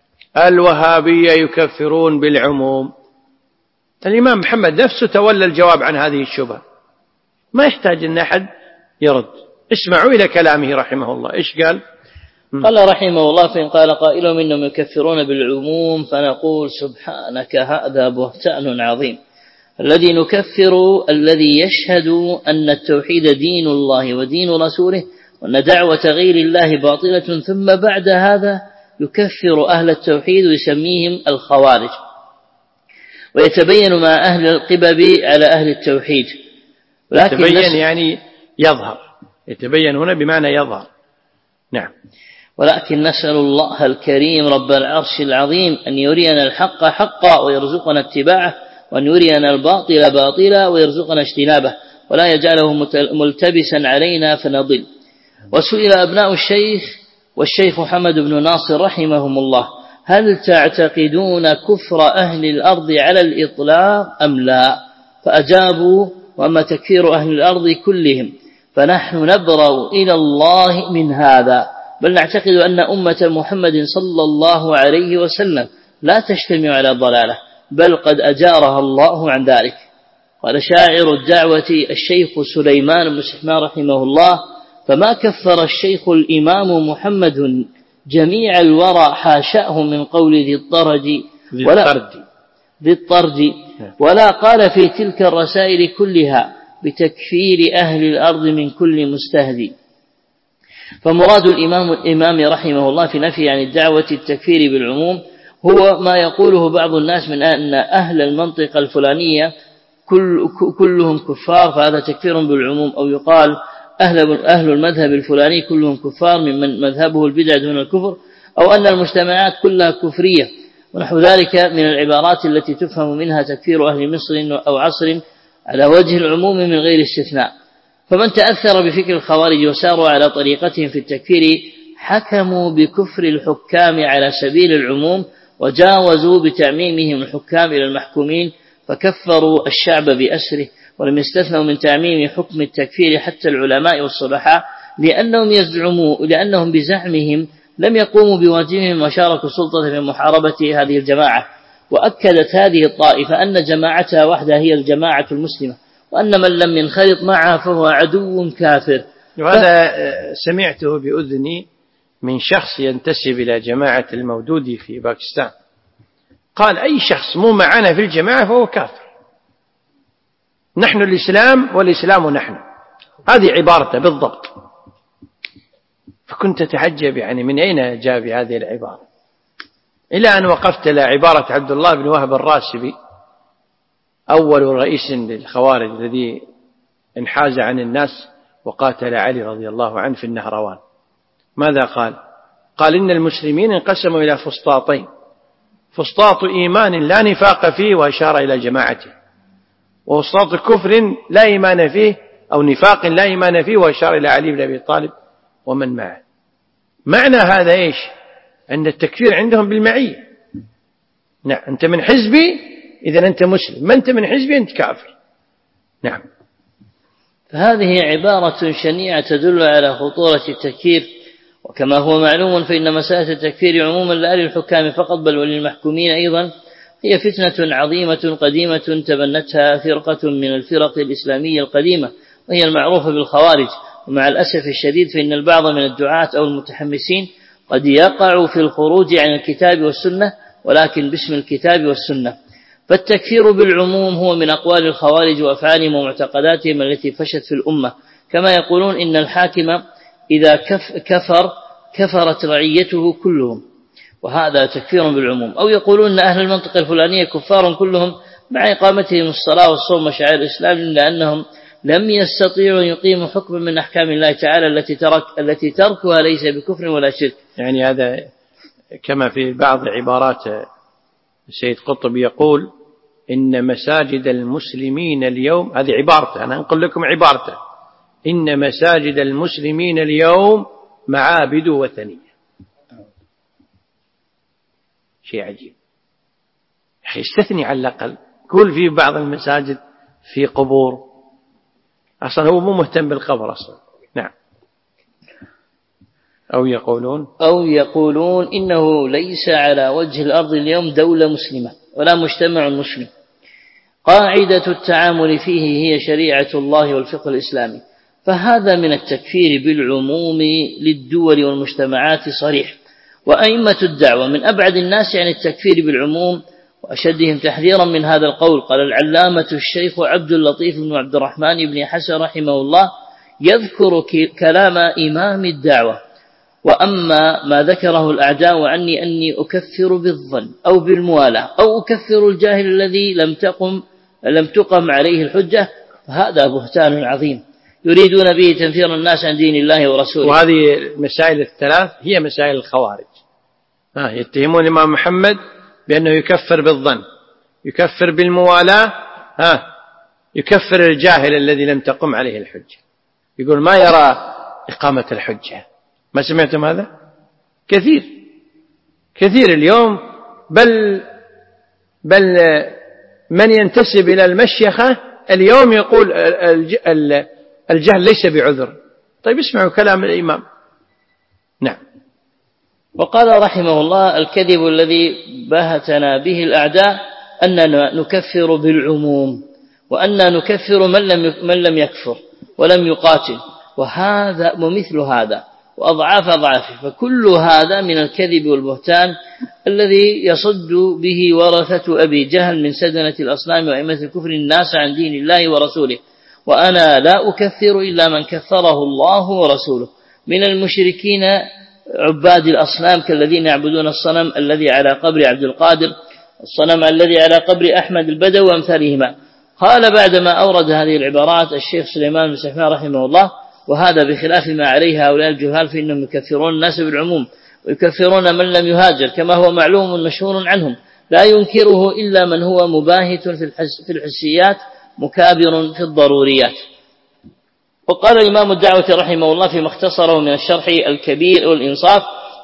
الوهابية يكفرون بالعموم. الإمام محمد نفسه تولى الجواب عن هذه الشبهة، ما يحتاج أن أحد يرد. اسمعوا إلى كلامه رحمه الله إيش قال. قال رحمه الله: فإن قال قائلهم إنهم يكفرون بالعموم فنقول سبحانك هذا بهتان عظيم. الذي نكفر الذي يشهد أن التوحيد دين الله ودين رسوله، وأن دعوة غير الله باطلة، ثم بعد هذا يكفر أهل التوحيد ويسميهم الخوارج. ويتبين مع أهل القبب على أهل التوحيد. يتبين يعني يظهر، يتبين هنا بمعنى يظهر. نعم. ولكن نسأل الله الكريم رب العرش العظيم أن يرينا الحق حقا ويرزقنا اتباعه، وأن يرينا الباطل باطلا ويرزقنا اجتنابه، ولا يجعله ملتبسا علينا فنضل. وسئل أبناء الشيخ والشيخ محمد بن ناصر رحمهم الله: هل تعتقدون كفر أهل الأرض على الإطلاق أم لا؟ فأجابوا: وأما تكفير أهل الأرض كلهم فنحن نبرأ إلى الله من هذا، بل نعتقد أن أمة محمد صلى الله عليه وسلم لا تجتمع على ضلالة، بل قد أجارها الله عن ذلك. قال شاعر الدعوة الشيخ سليمان بن سحمان رحمه الله: فما كفر الشيخ الإمام محمد جميع الورى حاشاه من قول ذي الطرد ولا, ذي الطرد ولا قال في تلك الرسائل كلها بتكفير أهل الأرض من كل مستهدي. فمراد الإمام الإمام رحمه الله في نفي عن الدعوة التكفير بالعموم هو ما يقوله بعض الناس من أن أهل المنطقة الفلانية كل كلهم كفار، فهذا تكفير بالعموم. أو يقال أهل أهل المذهب الفلاني كلهم كفار ممن مذهبه البدع دون الكفر، أو أن المجتمعات كلها كفرية، ونحو ذلك من العبارات التي تفهم منها تكفير أهل مصر أو عصر على وجه العموم من غير استثناء. فمن تأثر بفكر الخوارج وساروا على طريقتهم في التكفير حكموا بكفر الحكام على سبيل العموم، وجاوزوا بتعميمهم الحكام إلى المحكومين، فكفروا الشعب بأسره، ولم يستثنوا من تعميم حكم التكفير حتى العلماء والصلحاء، لأنهم يزعموا لأنهم بزعمهم لم يقوموا بواجبهم وشاركوا السلطة في محاربة هذه الجماعة. وأكدت هذه الطائفة أن جماعتها وحدها هي الجماعة المسلمة، وأن من لم ينخرط معها فهو عدو كافر. وهذا سمعته بأذني من شخص ينتسب إلى جماعة المودودي في باكستان، قال: أي شخص مو معنا في الجماعة فهو كافر، نحن الإسلام والإسلام نحن. هذه عبارته بالضبط. فكنت أتعجب يعني من أين جاء بهذه العبارة، إلى أن وقفت إلى عبارة عبد الله بن وهب الراسبي أول رئيس للخوارج الذي انحاز عن الناس وقاتل علي رضي الله عنه في النهروان. ماذا قال؟ قال: إن المسلمين انقسموا إلى فسطاطين: فسطاط إيمان لا نفاق فيه، وأشار إلى جماعته، وفسطاط كفر لا إيمان فيه أو نفاق لا إيمان فيه، وأشار إلى علي بن أبي طالب ومن معه. معنى هذا إيش؟ أن التكفير عندهم بالمعية. نعم، أنت من حزبي إذن أنت مسلم، ما أنت من حزبي أنت كافر. نعم. فهذه عبارة شنيعة تدل على خطورة التكفير. وكما هو معلوم فإن مسألة التكفير عموما لا للحكام فقط بل وللمحكومين أيضا هي فتنة عظيمة قديمة تبنتها فرقة من الفرق الإسلامية القديمة، وهي المعروفة بالخوارج. ومع الأسف الشديد فإن البعض من الدعاة أو المتحمسين قد يقع في الخروج عن الكتاب والسنة، ولكن باسم الكتاب والسنة. فالتكفير بالعموم هو من أقوال الخوارج وأفعالهم ومعتقداتهم التي فشت في الأمة، كما يقولون إن الحاكم إذا كفر كفرت رعيته كلهم، وهذا تكفير بالعموم. أو يقولون أن أهل المنطقة الفلانية كفار كلهم مع إقامتهم الصلاة والصوم وشعائر الإسلام، لأنهم لم يستطيعوا أن يقيموا حكما من أحكام الله تعالى التي ترك التي تركها ليس بكفر ولا شرك. يعني هذا كما في بعض عبارات السيد قطب يقول: إن مساجد المسلمين اليوم، هذه عبارته، أنا أنقل لكم عبارته: إن مساجد المسلمين اليوم معابد وثنية. شيء عجيب. أخي استثني على الأقل، قول في بعض المساجد في قبور، أصلا هو مو مهتم بالقبر أصلا. نعم. أو يقولون أو يقولون إنه ليس على وجه الأرض اليوم دولة مسلمة ولا مجتمع مسلم قاعدة التعامل فيه هي شريعة الله والفقه الإسلامي. فهذا من التكفير بالعموم للدول والمجتمعات صريح. وأئمة الدعوة من أبعد الناس عن التكفير بالعموم وأشدهم تحذيرا من هذا القول. قال العلامة الشيخ عبد اللطيف بن عبد الرحمن بن حسن رحمه الله يذكر كلام إمام الدعوة وأما ما ذكره الأعداء عني أني أكفر بالظن أو بالموالاة أو أكفر الجاهل الذي لم تقم لم تقم عليه الحجة، فهذا بهتان عظيم يريدون به تنفير الناس عن دين الله ورسوله. وهذه المسائل الثلاث هي مسائل الخوارج. ها يتهمون الإمام محمد بأنه يكفر بالظن، يكفر بالموالاة، ها يكفر الجاهل الذي لم تقم عليه الحجة، يقول ما يرى إقامة الحجة. ما سمعتم هذا؟ كثير كثير اليوم، بل بل من ينتسب إلى المشيخة اليوم يقول الجهل ليس بعذر. طيب اسمعوا كلام الإمام. نعم. وقال رحمه الله: الكذب الذي بهتنا به الأعداء أننا نكفر بالعموم، وأننا نكفر من لم من لم يكفر ولم يقاتل، وهذا ومثل هذا وأضعاف أضعافه، فكل هذا من الكذب والبهتان الذي يصد به ورثة أبي جهل من سدنة الأصنام وأئمة الكفر الناس عن دين الله ورسوله. وأنا لا أكفر إلا من كفره الله ورسوله من المشركين عباد الأصنام كالذين يعبدون الصنم الذي على قبر عبد القادر، الصنم الذي على قبر أحمد البدوي وأمثالهما. قال بعدما أورد هذه العبارات الشيخ سليمان بن سحمان رحمه الله: وهذا بخلاف ما عليه هؤلاء الجهال، فإنهم يكفرون الناس بالعموم ويكفرون من لم يهاجر كما هو معلوم مشهور عنهم، لا ينكره إلا من هو مباهت في الحسيات مكابر في الضروريات. وقال الإمام الدعوة رحمه الله فيما اختصره من الشرح الكبير والإنصاف: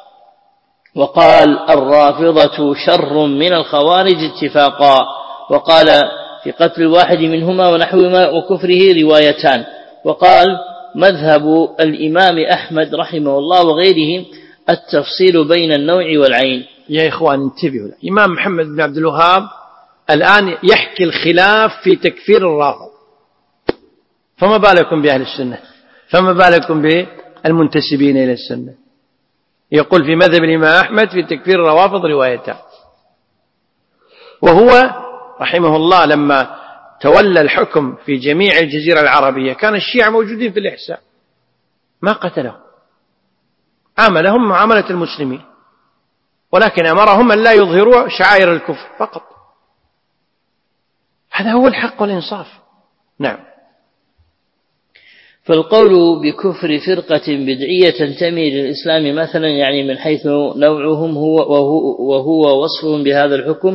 وقال: الرافضة شر من الخوارج اتفاقا. وقال في قتل الواحد منهما ونحوهما وكفره روايتان. وقال: مذهب الإمام أحمد رحمه الله وغيره التفصيل بين النوع والعين. يا إخوان انتبهوا، الإمام محمد بن عبد الوهاب الآن يحكي الخلاف في تكفير الرافض، فما بالكم بأهل السنة، فما بالكم بالمنتسبين إلى السنة. يقول في مذهب الإمام أحمد في تكفير الروافض روايتان. وهو رحمه الله لما تولى الحكم في جميع الجزيرة العربية كان الشيعة موجودين في الإحساء، ما قتلهم، عاملهم معاملة المسلمين، ولكن أمرهم أن لا يظهروا شعائر الكفر فقط. هذا هو الحق والإنصاف. نعم. فالقول بكفر فرقة بدعية تنتمي للإسلام مثلا، يعني من حيث نوعهم هو وهو, وهو وصفهم بهذا الحكم.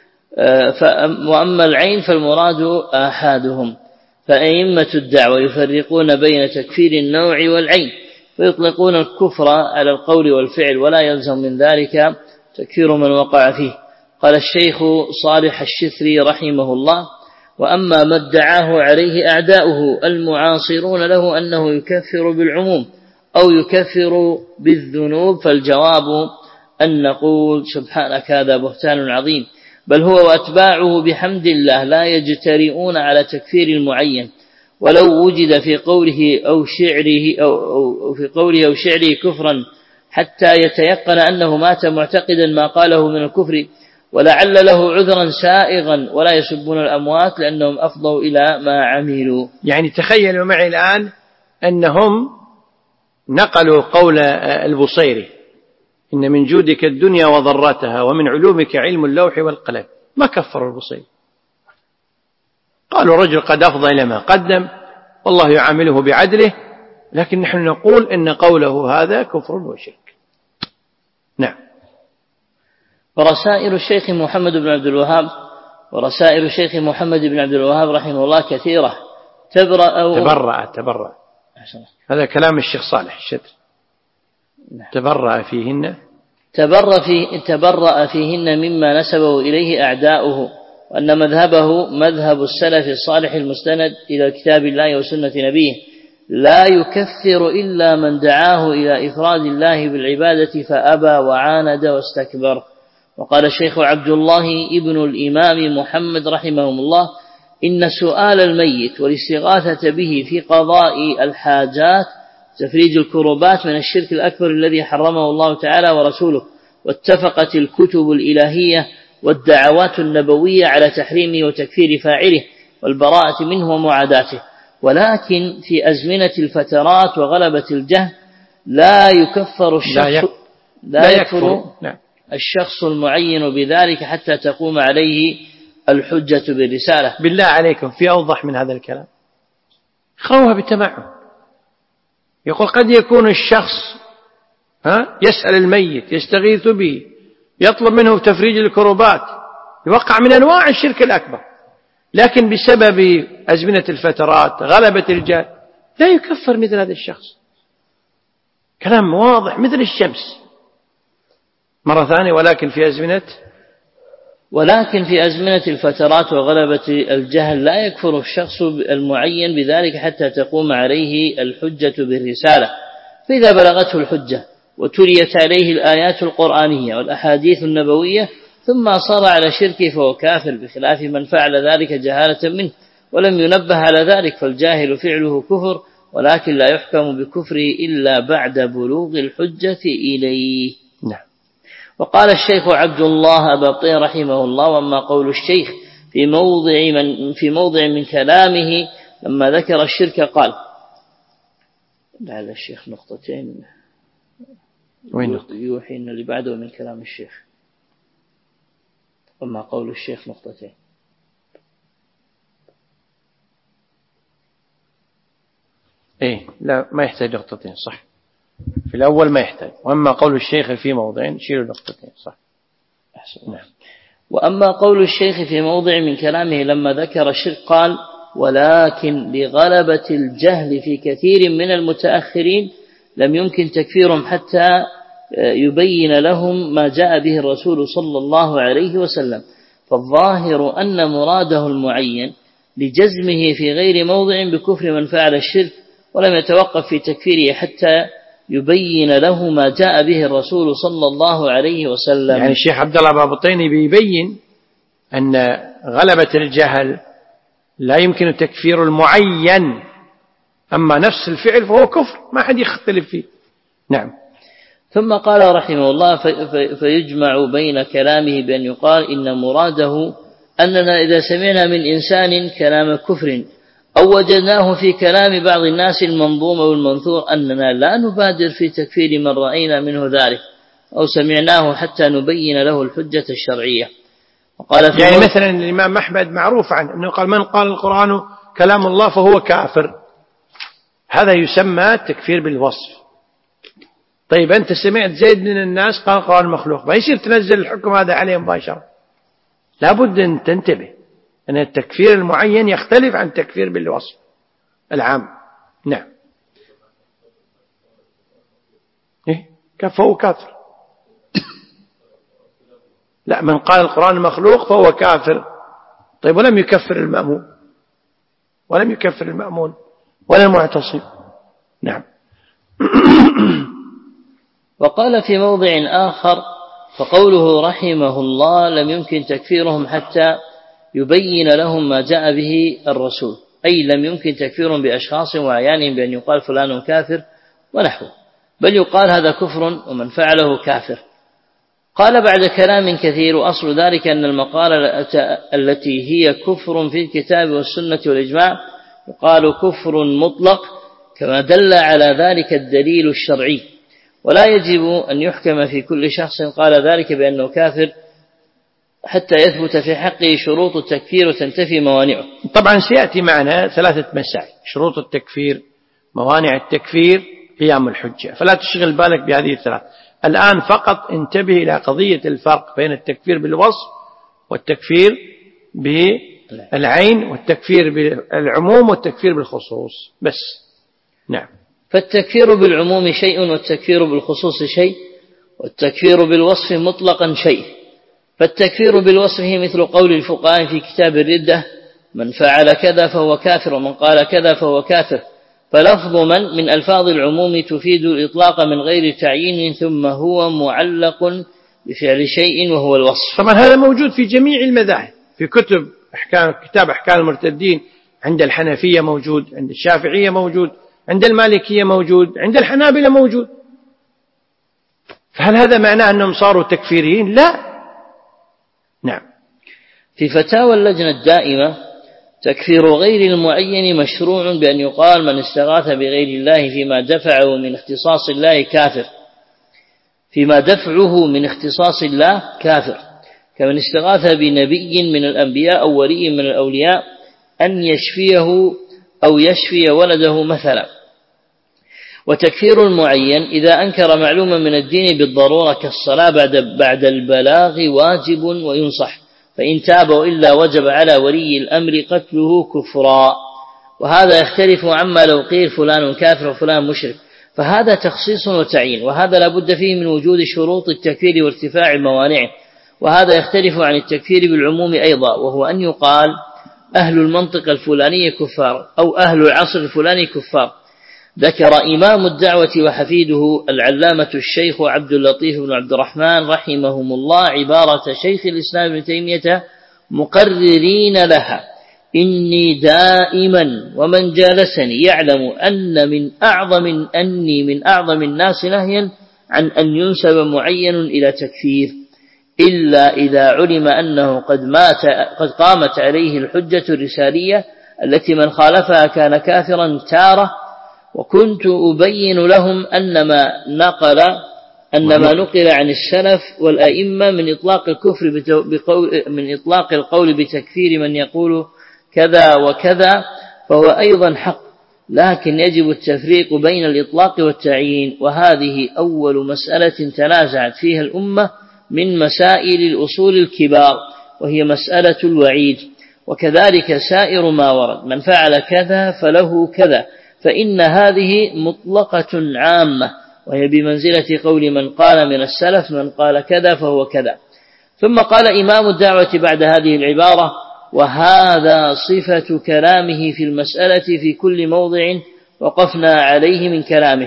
وأما العين فالمراد آحادهم، فأئمة الدعوة يفرقون بين تكفير النوع والعين، فيطلقون الكفر على القول والفعل، ولا يلزم من ذلك تكفير من وقع فيه. قال الشيخ صالح الشثري رحمه الله: وأما ما ادعاه عليه أعداؤه المعاصرون له أنه يكفر بالعموم أو يكفر بالذنوب، فالجواب أن نقول سبحانك هذا بهتان عظيم، بل هو وأتباعه بحمد الله لا يجترئون على تكفير المعين، ولو وجد في قوله أو شعره أو, أو في قوله أو شعره كفرا حتى يتيقن أنه مات معتقدا ما قاله من الكفر، ولعل له عذرا سائغا، ولا يسبون الأموات لأنهم أفضوا إلى ما عملوا. يعني تخيلوا معي الآن أنهم نقلوا قول البصيري: إن من جودك الدنيا وضرتها ومن علومك علم اللوح والقلم. ما كفروا البصيري، قالوا رجل قد أفضى إلى ما قدم والله يعامله بعدله، لكن نحن نقول إن قوله هذا كفر وشرك. نعم. ورسائل الشيخ محمد بن عبد الوهاب ورسائل الشيخ محمد بن عبد الوهاب رحمه الله كثيرة تبرأ أو تبرأ تبرأ هذا كلام الشيخ صالح الشتر. تبرأ فيهن تبرأ, في تبرأ فيهن مما نسبه إليه أعداؤه، وأن مذهبه مذهب السلف الصالح المستند إلى كتاب الله وسنة نبيه، لا يكفر إلا من دعاه إلى إفراد الله بالعبادة فأبى وعاند واستكبر. وقال الشيخ عبد الله ابن الإمام محمد رحمهم الله: إن سؤال الميت والاستغاثة به في قضاء الحاجات تفريج الكربات من الشرك الأكبر الذي حرمه الله تعالى ورسوله، واتفقت الكتب الإلهية والدعوات النبوية على تحريمه وتكفير فاعله والبراءة منه ومعاداته. ولكن في أزمنة الفترات وغلبة الجهل لا يكفر الشخص لا, يك... لا, لا يكفر, يكفر نعم. الشخص المعين بذلك حتى تقوم عليه الحجة بالرسالة. بالله عليكم في أوضح من هذا الكلام؟ اقرأوها بالتمعن. يقول قد يكون الشخص ها يسأل الميت يستغيث به يطلب منه تفريج الكروبات، يوقع من أنواع الشرك الأكبر، لكن بسبب أزمنة الفترات غلبة الجهل لا يكفر مثل هذا الشخص. كلام واضح مثل الشمس. مرة ثانية، ولكن في أزمنة ولكن في أزمنة الفترات وغلبة الجهل لا يكفر الشخص المعين بذلك حتى تقوم عليه الحجة بالرسالة. فإذا بلغته الحجة وتليت عليه الآيات القرآنية والأحاديث النبوية ثم صار على شركه فهو كافر، بخلاف من فعل ذلك جهالة منه ولم ينبه على ذلك، فالجاهل فعله كفر، ولكن لا يحكم بكفره إلا بعد بلوغ الحجة إليه. نعم. وقال الشيخ عبد الله أباطي رحمه الله: وأما قول الشيخ في موضع من, في موضع من كلامه لما ذكر الشرك قال، لعل الشيخ نقطتين وين يوحي أن اللي بعده من كلام الشيخ. وما قول الشيخ نقطتين. إيه لا ما يحتاج نقطتين صح. في الأول ما يحتاج. وأما قول الشيخ في موضعين شيلوا نقطتين صح. نعم. وأما قول الشيخ في موضع من كلامه لما ذكر الشرك قال: ولكن لغلبة الجهل في كثير من المتأخرين لم يمكن تكفيرهم حتى يبين لهم ما جاء به الرسول صلى الله عليه وسلم، فالظاهر أن مراده المعين لجزمه في غير موضع بكفر من فعل الشرك، ولم يتوقف في تكفيره حتى يبين له ما جاء به الرسول صلى الله عليه وسلم. يعني الشيخ عبد الله بابطيني بيبين أن غلبة الجهل لا يمكن تكفير المعين، أما نفس الفعل فهو كفر ما حد يختلف فيه. نعم. ثم قال رحمه الله: فيجمع بين كلامه بأن يقال إن مراده أننا إذا سمعنا من إنسان كلام كفر أو وجدناه في كلام بعض الناس المنظوم والمنثور أننا لا نبادر في تكفير من رأينا منه ذلك أو سمعناه حتى نبين له الحجة الشرعية. وقال يعني مثلا الإمام أحمد معروف عنه أنه قال: من قال القرآن كلام الله فهو كافر. هذا يسمى تكفير بالوصف. طيب أنت سمعت زيد من الناس قال القرآن مخلوق، ما يصير تنزل الحكم هذا عليه مباشرة. لابد أن تنتبه أن التكفير المعين يختلف عن التكفير بالوصف العام. نعم. إيه فهو كافر. لا، من قال القرآن مخلوق فهو كافر. طيب ولم يكفر المأمون ولم يكفر المأمون ولا المعتصم. نعم. وقال في موضع آخر: فقوله رحمه الله لم يمكن تكفيرهم حتى يبين لهم ما جاء به الرسول، أي لم يمكن تكفيرهم بأشخاص وعيانهم بأن يقال فلان كافر ونحوه، بل يقال هذا كفر ومن فعله كافر. قال بعد كلام كثير: وأصل ذلك أن المقالة التي هي كفر في الكتاب والسنة والإجماع يقال كفر مطلق كما دل على ذلك الدليل الشرعي، ولا يجب أن يحكم في كل شخص قال ذلك بأنه كافر حتى يثبت في حقه شروط التكفير وتنتفي موانعه. طبعا سيأتي معنا ثلاثة مسائل: شروط التكفير، موانع التكفير، قيام الحجة، فلا تشغل بالك بهذه الثلاث. الآن فقط انتبه إلى قضية الفرق بين التكفير بالوصف والتكفير بالعين والتكفير بالعموم والتكفير بالخصوص بس. نعم. فالتكفير بالعموم شيء والتكفير بالخصوص شيء والتكفير بالوصف مطلقا شيء. فالتكفير بالوصف مثل قول الفقهاء في كتاب الردة: من فعل كذا فهو كافر، ومن قال كذا فهو كافر. فلفظ من من ألفاظ العموم تفيد الإطلاق من غير تعيين، ثم هو معلق بفعل شيء وهو الوصف. طبعا هذا موجود في جميع المذاهب، في كتب أحكام كتاب أحكام المرتدين عند الحنفية موجود، عند الشافعية موجود، عند المالكية موجود، عند الحنابلة موجود. فهل هذا معناه أنهم صاروا تكفيريين؟ لا. نعم. في فتاوى اللجنة الدائمة تكفير غير المعين مشروع بأن يقال من استغاث بغير الله فيما دفعه من اختصاص الله كافر، فيما دفعه من اختصاص الله كافر، كمن استغاث بنبي من الأنبياء أو ولي من الأولياء أن يشفيه أو يشفي ولده مثلا. وتكفير المعين إذا أنكر معلوما من الدين بالضرورة كالصلاة بعد بعد البلاغ واجب وينصح، فإن تاب وإلا وجب على ولي الأمر قتله كفرا. وهذا يختلف عما لو قيل فلان كافر وفلان مشرك، فهذا تخصيص وتعيين، وهذا لا بد فيه من وجود شروط التكفير وارتفاع موانعه. وهذا يختلف عن التكفير بالعموم أيضا، وهو أن يقال أهل المنطقة الفلانية كفار أو أهل العصر الفلاني كفار. ذكر إمام الدعوة وحفيده العلامة الشيخ عبد اللطيف بن عبد الرحمن رحمهم الله عبارة شيخ الإسلام ابن تيمية مقررين لها: إني دائما ومن جالسني يعلم أن من أعظم أني من أعظم الناس نهيا عن أن ينسب معين إلى تكفير، إلا إذا علم أنه قد مات قد قامت عليه الحجة الرسالية التي من خالفها كان كافرا تارة. وكنت أبين لهم أن ما نقل أن ما نقل عن السلف والأئمة من إطلاق الكفر بقول من إطلاق القول بتكفير من يقول كذا وكذا فهو أيضا حق، لكن يجب التفريق بين الإطلاق والتعيين، وهذه أول مسألة تنازعت فيها الأمة من مسائل الأصول الكبار، وهي مسألة الوعيد. وكذلك سائر ما ورد: من فعل كذا فله كذا، فإن هذه مطلقة عامة، وهي بمنزلة قول من قال من السلف: من قال كذا فهو كذا. ثم قال إمام الدعوة بعد هذه العبارة: وهذا صفة كلامه في المسألة في كل موضع وقفنا عليه من كلامه.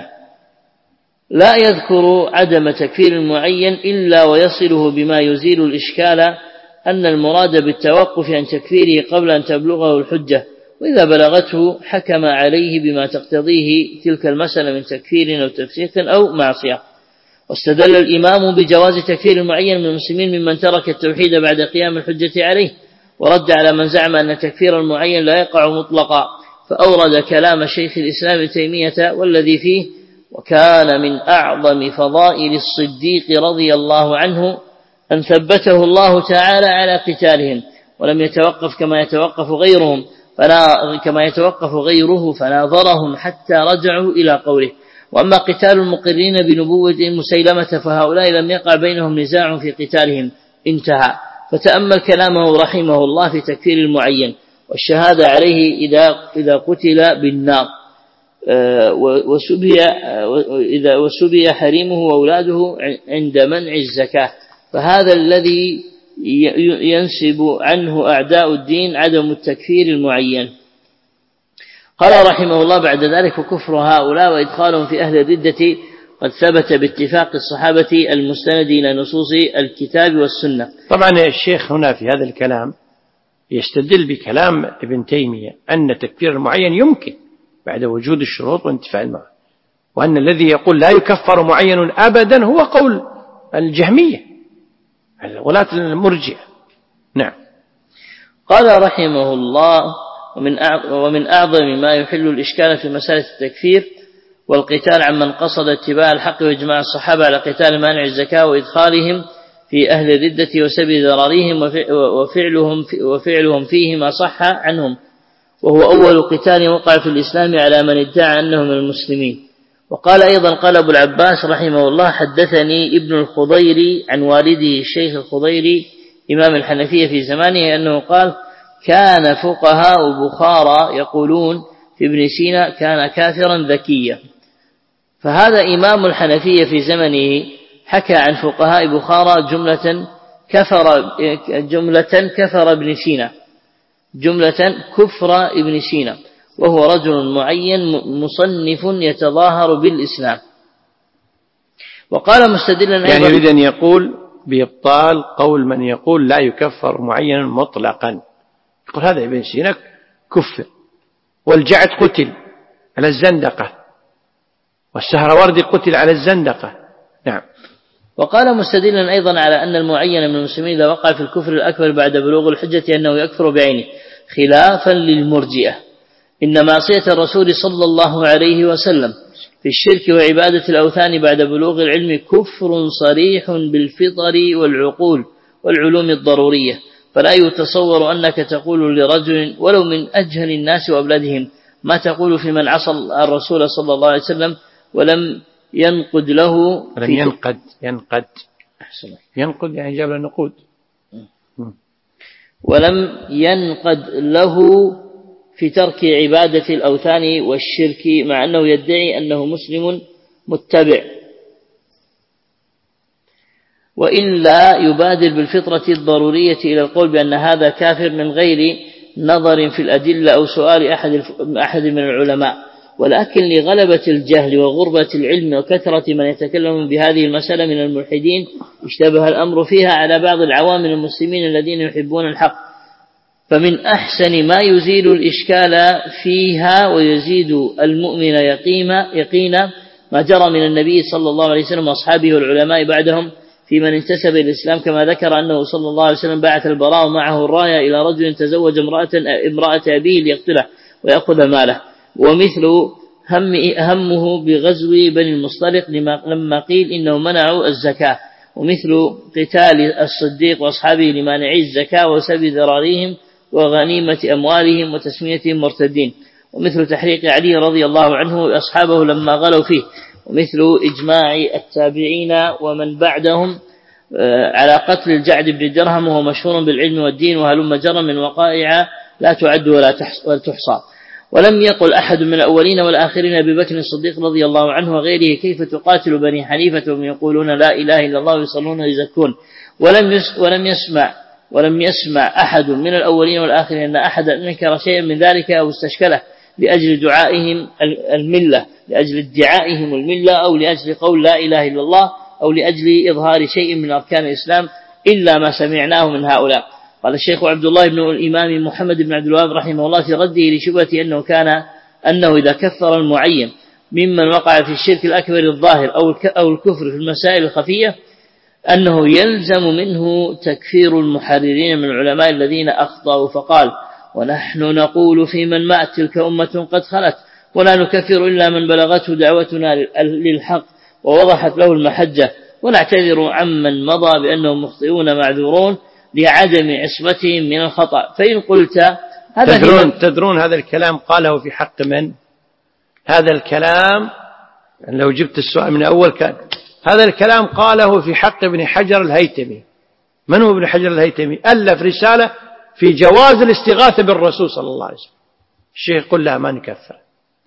لا يذكر عدم تكفير المعين إلا ويصله بما يزيل الإشكال أن المراد بالتوقف عن تكفيره قبل أن تبلغه الحجة، وإذا بلغته حكم عليه بما تقتضيه تلك المسألة من تكفير أو تفسيق أو معصية. واستدل الإمام بجواز تكفير المعين من المسلمين ممن ترك التوحيد بعد قيام الحجة عليه، ورد على من زعم أن تكفير المعين لا يقع مطلقا، فأورد كلام شيخ الإسلام ابن تيمية والذي فيه: وكان من أعظم فضائل الصديق رضي الله عنه أن ثبته الله تعالى على قتالهم، ولم يتوقف كما يتوقف غيرهم كما يتوقف غيره فناظرهم حتى رجعوا إلى قوله. وأما قتال المقرين بنبوة مسيلمة فهؤلاء لم يقع بينهم نزاع في قتالهم، انتهى. فتأمل كلامه رحمه الله في تكفير المعين والشهادة عليه إذا إذا قتل بالنار وسبي إذا وسبي حريمه وأولاده عند منع الزكاة، فهذا الذي ينسب عنه أعداء الدين عدم التكفير المعين. قال رحمه الله بعد ذلك: وكفر هؤلاء وإدخالهم في أهل الردة قد ثبت باتفاق الصحابة المستند إلى نصوص الكتاب والسنة. طبعا الشيخ هنا في هذا الكلام يستدل بكلام ابن تيمية أن تكفير المعين يمكن بعد وجود الشروط وانتفاء المعنى، وأن الذي يقول لا يكفر معين أبدا هو قول الجهمية ولاة المرجئة. نعم. قال رحمه الله: ومن أعظم ما يحل الإشكال في مسألة التكفير والقتال عمن قصد اتباع الحق وإجماع الصحابة على قتال مانع الزكاة وإدخالهم في أهل الردة وسبي ضررهم وفعلهم, وفعلهم فيه ما صح عنهم، وهو أول قتال وقع في الإسلام على من ادعى أنه من المسلمين. وقال أيضا: قال أبو العباس رحمه الله: حدثني ابن الخضيري عن والده الشيخ الخضيري إمام الحنفية في زمانه أنه قال: كان فقهاء بخارى يقولون في ابن سينا كان كافرا ذكيا. فهذا إمام الحنفية في زمنه حكى عن فقهاء بخارى جملة كفر جملة كفر ابن سينا جملة كفر ابن سينا، وهو رجل معين مصنف يتظاهر بالإسلام. وقال مستدلا يعني يريد أن يقول بإبطال قول من يقول لا يكفر معين مطلقا، يقول هذا ابن سينا كفر، والجعد قتل على الزندقة، والسهروردي قتل على الزندقة. نعم. وقال مستدلا أيضا على أن المعين من المسلمين إذا وقع في الكفر الأكبر بعد بلوغ الحجة أنه يكفر بعينه، خلافا للمرجئة، إن معصية الرسول صلى الله عليه وسلم في الشرك وعبادة الأوثان بعد بلوغ العلم كفر صريح بالفطر والعقول والعلوم الضرورية، فلا يتصور أنك تقول لرجل ولو من أجهل الناس وأبلدهم ما تقول في من عصى الرسول صلى الله عليه وسلم ولم ينقد له ولم ينقد ينقد ينقد يعني جاب النقود ولم ينقد له في ترك عبادة الأوثان والشرك مع أنه يدعي أنه مسلم متبع، وإلا يبادر بالفطرة الضرورية إلى القول بأن هذا كافر من غير نظر في الأدلة أو سؤال أحد أحد من العلماء، ولكن لغلبة الجهل وغربة العلم وكثرة من يتكلم بهذه المسألة من الملحدين اشتبه الأمر فيها على بعض العوام من المسلمين الذين يحبون الحق، فمن أحسن ما يزيل الإشكال فيها ويزيد المؤمن يقينا يقينا ما جرى من النبي صلى الله عليه وسلم وأصحابه والعلماء بعدهم في من انتسب إلى الإسلام، كما ذكر أنه صلى الله عليه وسلم بعث البراء معه الراية إلى رجل تزوج امرأة, امرأة أبيه ليقتله ويأخذ ماله، ومثل هم همه بغزو بني المصطلق لما قيل إنه منعوا الزكاة، ومثل قتال الصديق وأصحابه لمانعي الزكاة وسب ذراريهم وغنيمة أموالهم وتسميتهم مرتدين، ومثل تحريق علي رضي الله عنه وأصحابه لما غلوا فيه، ومثل إجماع التابعين ومن بعدهم على قتل الجعد بن درهم وهو مشهور بالعلم والدين، وهلم جرى من وقائع لا تعد ولا تحصى. ولم يقل أحد من الأولين والآخرين أبي بكر الصديق رضي الله عنه وغيره كيف تقاتل بني حنيفة وهم يقولون لا إله إلا الله ويصلون ويزكون، ولم ولم يسمع ولم يسمع أحد من الأولين والآخرين أن أحد أنكر شيئا من ذلك أو استشكله لأجل دعائهم الملة، لأجل ادعائهم الملة، أو لأجل قول لا إله إلا الله، أو لأجل إظهار شيء من أركان الإسلام، إلا ما سمعناه من هؤلاء. قال الشيخ عبد الله بن الإمام محمد بن عبد الوهاب رحمه الله في رده لشبهة أنه كان أنه إذا كفر المعين ممن وقع في الشرك الأكبر الظاهر أو الكفر في المسائل الخفية أنه يلزم منه تكفير المحررين من العلماء الذين أخطأوا، فقال ونحن نقول في من مات تلك أمة قد خلت ولا نكفر إلا من بلغته دعوتنا للحق ووضحت له المحجة، ونعتذر عمن مضى بأنهم مخطئون معذورون لعدم عصمتهم من الخطأ. فإن قلت هذا تدرون, تدرون هذا الكلام قاله في حق من؟ هذا الكلام لو جبت السؤال من أول كان هذا الكلام قاله في حق ابن حجر الهيتمي. من هو ابن حجر الهيتمي؟ ألف رسالة في جواز الاستغاثة بالرسول صلى الله عليه وسلم. الشيخ يقول لا ما نكفر.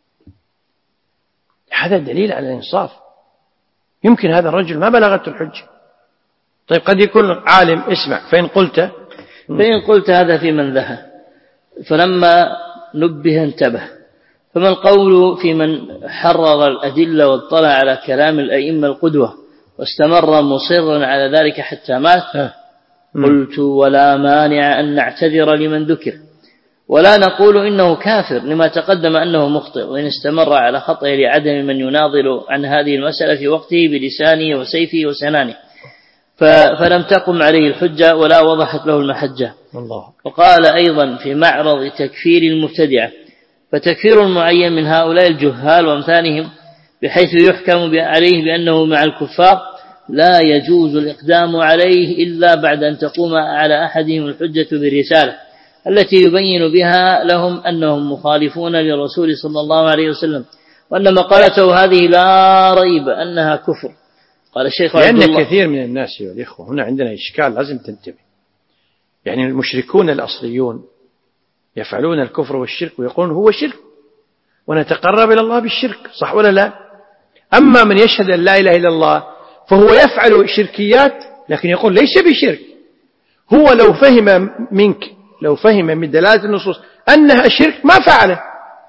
هذا دليل على الإنصاف. يمكن هذا الرجل ما بلغته الحجة. طيب قد يكون عالم. اسمع، فإن قلت فإن قلت هذا في من ذهب، فلما نبه انتبه، فما القول في من حرر الأدلة واطلع على كلام الأئمة القدوة واستمر مصرا على ذلك حتى مات؟ قلت ولا مانع أن نعتذر لمن ذكر، ولا نقول إنه كافر لما تقدم أنه مخطئ، وإن استمر على خطئه لعدم من يناظر عن هذه المسألة في وقته بلسانه وسيفه وسنانه، فلم تقم عليه الحجة ولا وضحت له المحجة. الله. وقال أيضا في معرض تكفير المبتدعة، فتكفير المعين من هؤلاء الجهال وامثالهم بحيث يحكم عليه بأنه مع الكفار لا يجوز الإقدام عليه إلا بعد أن تقوم على أحدهم الحجة بالرسالة التي يبين بها لهم أنهم مخالفون للرسول صلى الله عليه وسلم، وأن مقالته هذه لا ريب أنها كفر. قال الشيخ عبد الله لأن كثير من الناس يا الإخوة هنا عندنا إشكال لازم تنتبه. يعني المشركون الأصليون يفعلون الكفر والشرك ويقولون هو شرك ونتقرب إلى الله بالشرك، صح ولا لا؟ أما من يشهد أن لا إله إلا الله فهو يفعل شركيات لكن يقول ليس بشرك. هو لو فهم منك لو فهم من دلالة النصوص أنها شرك ما فعله.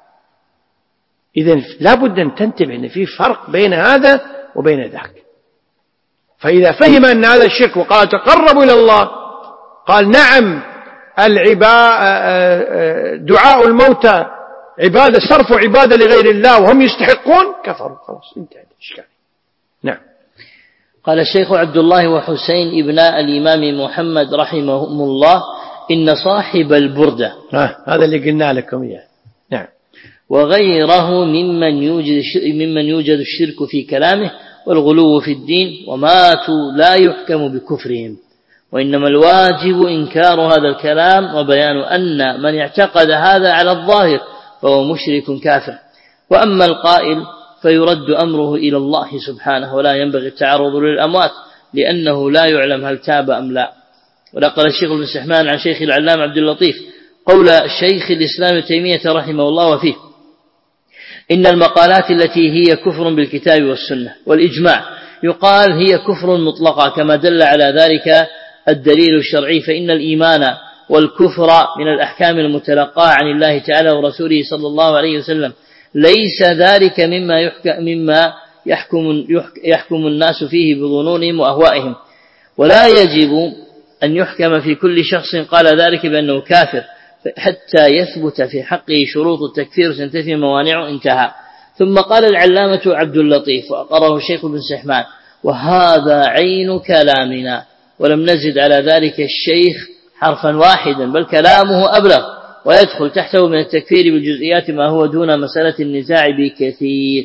إذن لابد أن تنتبه أن في فرق بين هذا وبين ذاك. فإذا فهم أن هذا الشرك وقال تقربوا إلى الله، قال نعم العباء دعاء الموتى عبادة، صرف عبادة لغير الله وهم يستحقون، كفروا خلاص انتهى الإشكال. نعم. قال الشيخ عبد الله وحسين ابناء الإمام محمد رحمهم الله: إن صاحب البردة آه هذا اللي قلنا لكم إياه. نعم. وغيره ممن يوجد ممن يوجد الشرك في كلامه والغلو في الدين وماتوا لا يحكم بكفرهم، وإنما الواجب إنكار هذا الكلام وبيان أن من اعتقد هذا على الظاهر فهو مشرك كافر. وأما القائل فيرد أمره إلى الله سبحانه، ولا ينبغي التعرض للأموات لأنه لا يعلم هل تاب أم لا. ونقل الشيخ ابن سحمان عن شيخ العلام عبد اللطيف قول الشيخ الإسلام ابن تيمية رحمه الله وفيه: إن المقالات التي هي كفر بالكتاب والسنة والإجماع يقال هي كفر مطلقة كما دل على ذلك الدليل الشرعي، فإن الإيمان والكفر من الأحكام المتلقاة عن الله تعالى ورسوله صلى الله عليه وسلم، ليس ذلك مما يحكم, مما يحكم, يحكم الناس فيه بظنونهم وأهوائهم، ولا يجب أن يحكم في كل شخص قال ذلك بأنه كافر حتى يثبت في حقه شروط التكفير وتنتفي موانعه. انتهى. ثم قال العلامة عبد اللطيف وأقره الشيخ بن سحمان: وهذا عين كلامنا، ولم نزد على ذلك الشيخ حرفا واحدا، بل كلامه أبلغ ويدخل تحته من التكفير بالجزئيات ما هو دون مسألة النزاع بكثير.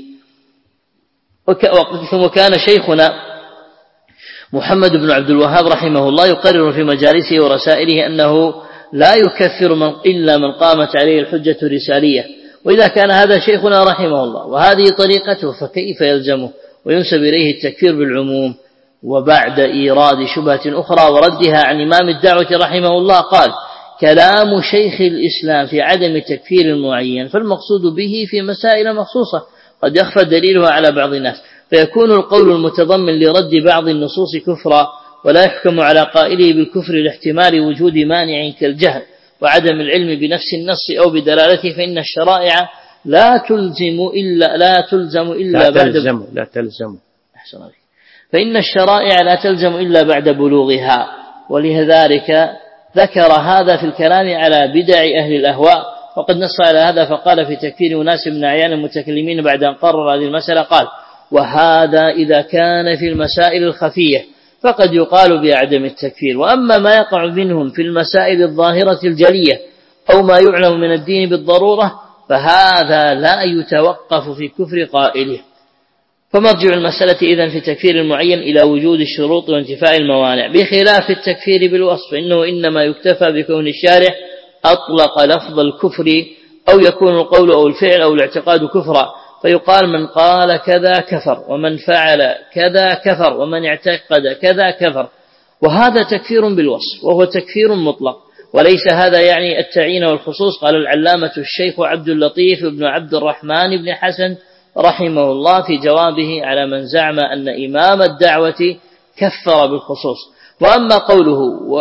ثم كان شيخنا محمد بن عبد الوهاب رحمه الله يقرر في مجالسه ورسائله أنه لا يكفر من إلا من قامت عليه الحجة الرسالية. وإذا كان هذا شيخنا رحمه الله وهذه طريقته فكيف يلزمه وينسب إليه التكفير بالعموم؟ وبعد إيراد شبهة أخرى وردها عن إمام الدعوة رحمه الله قال: كلام شيخ الإسلام في عدم تكفير المعين فالمقصود به في مسائل مخصوصة قد يخفى دليلها على بعض الناس، فيكون القول المتضمن لرد بعض النصوص كفرا، ولا يحكم على قائله بالكفر لاحتمال وجود مانع كالجهل وعدم العلم بنفس النص أو بدلالته، فإن الشرائع لا تلزم إلا لا تلزم إلا لا بعد تلزم لا تلزم أحسن عليك. فإن الشرائع لا تلزم إلا بعد بلوغها، ولذلك ذكر هذا في الكلام على بدع أهل الأهواء، وقد نص على هذا فقال في تكفير أناس من أعيان المتكلمين بعد أن قرر هذه المسألة قال: وهذا إذا كان في المسائل الخفية فقد يقال بعدم التكفير، وأما ما يقع منهم في المسائل الظاهرة الجلية أو ما يعلم من الدين بالضرورة فهذا لا يتوقف في كفر قائله. فمرجع المسألة إذن في تكفير المعين إلى وجود الشروط وانتفاء الموانع، بخلاف التكفير بالوصف إنه إنما يكتفى بكون الشارع أطلق لفظ الكفر أو يكون القول أو الفعل أو الاعتقاد كفرا، فيقال من قال كذا كفر، ومن فعل كذا كفر، ومن اعتقد كذا كفر، وهذا تكفير بالوصف وهو تكفير مطلق، وليس هذا يعني التعيين والخصوص. قال العلامة الشيخ عبد اللطيف بن عبد الرحمن بن حسن رحمه الله في جوابه على من زعم أن إمام الدعوة كفر بالخصوص: وأما قوله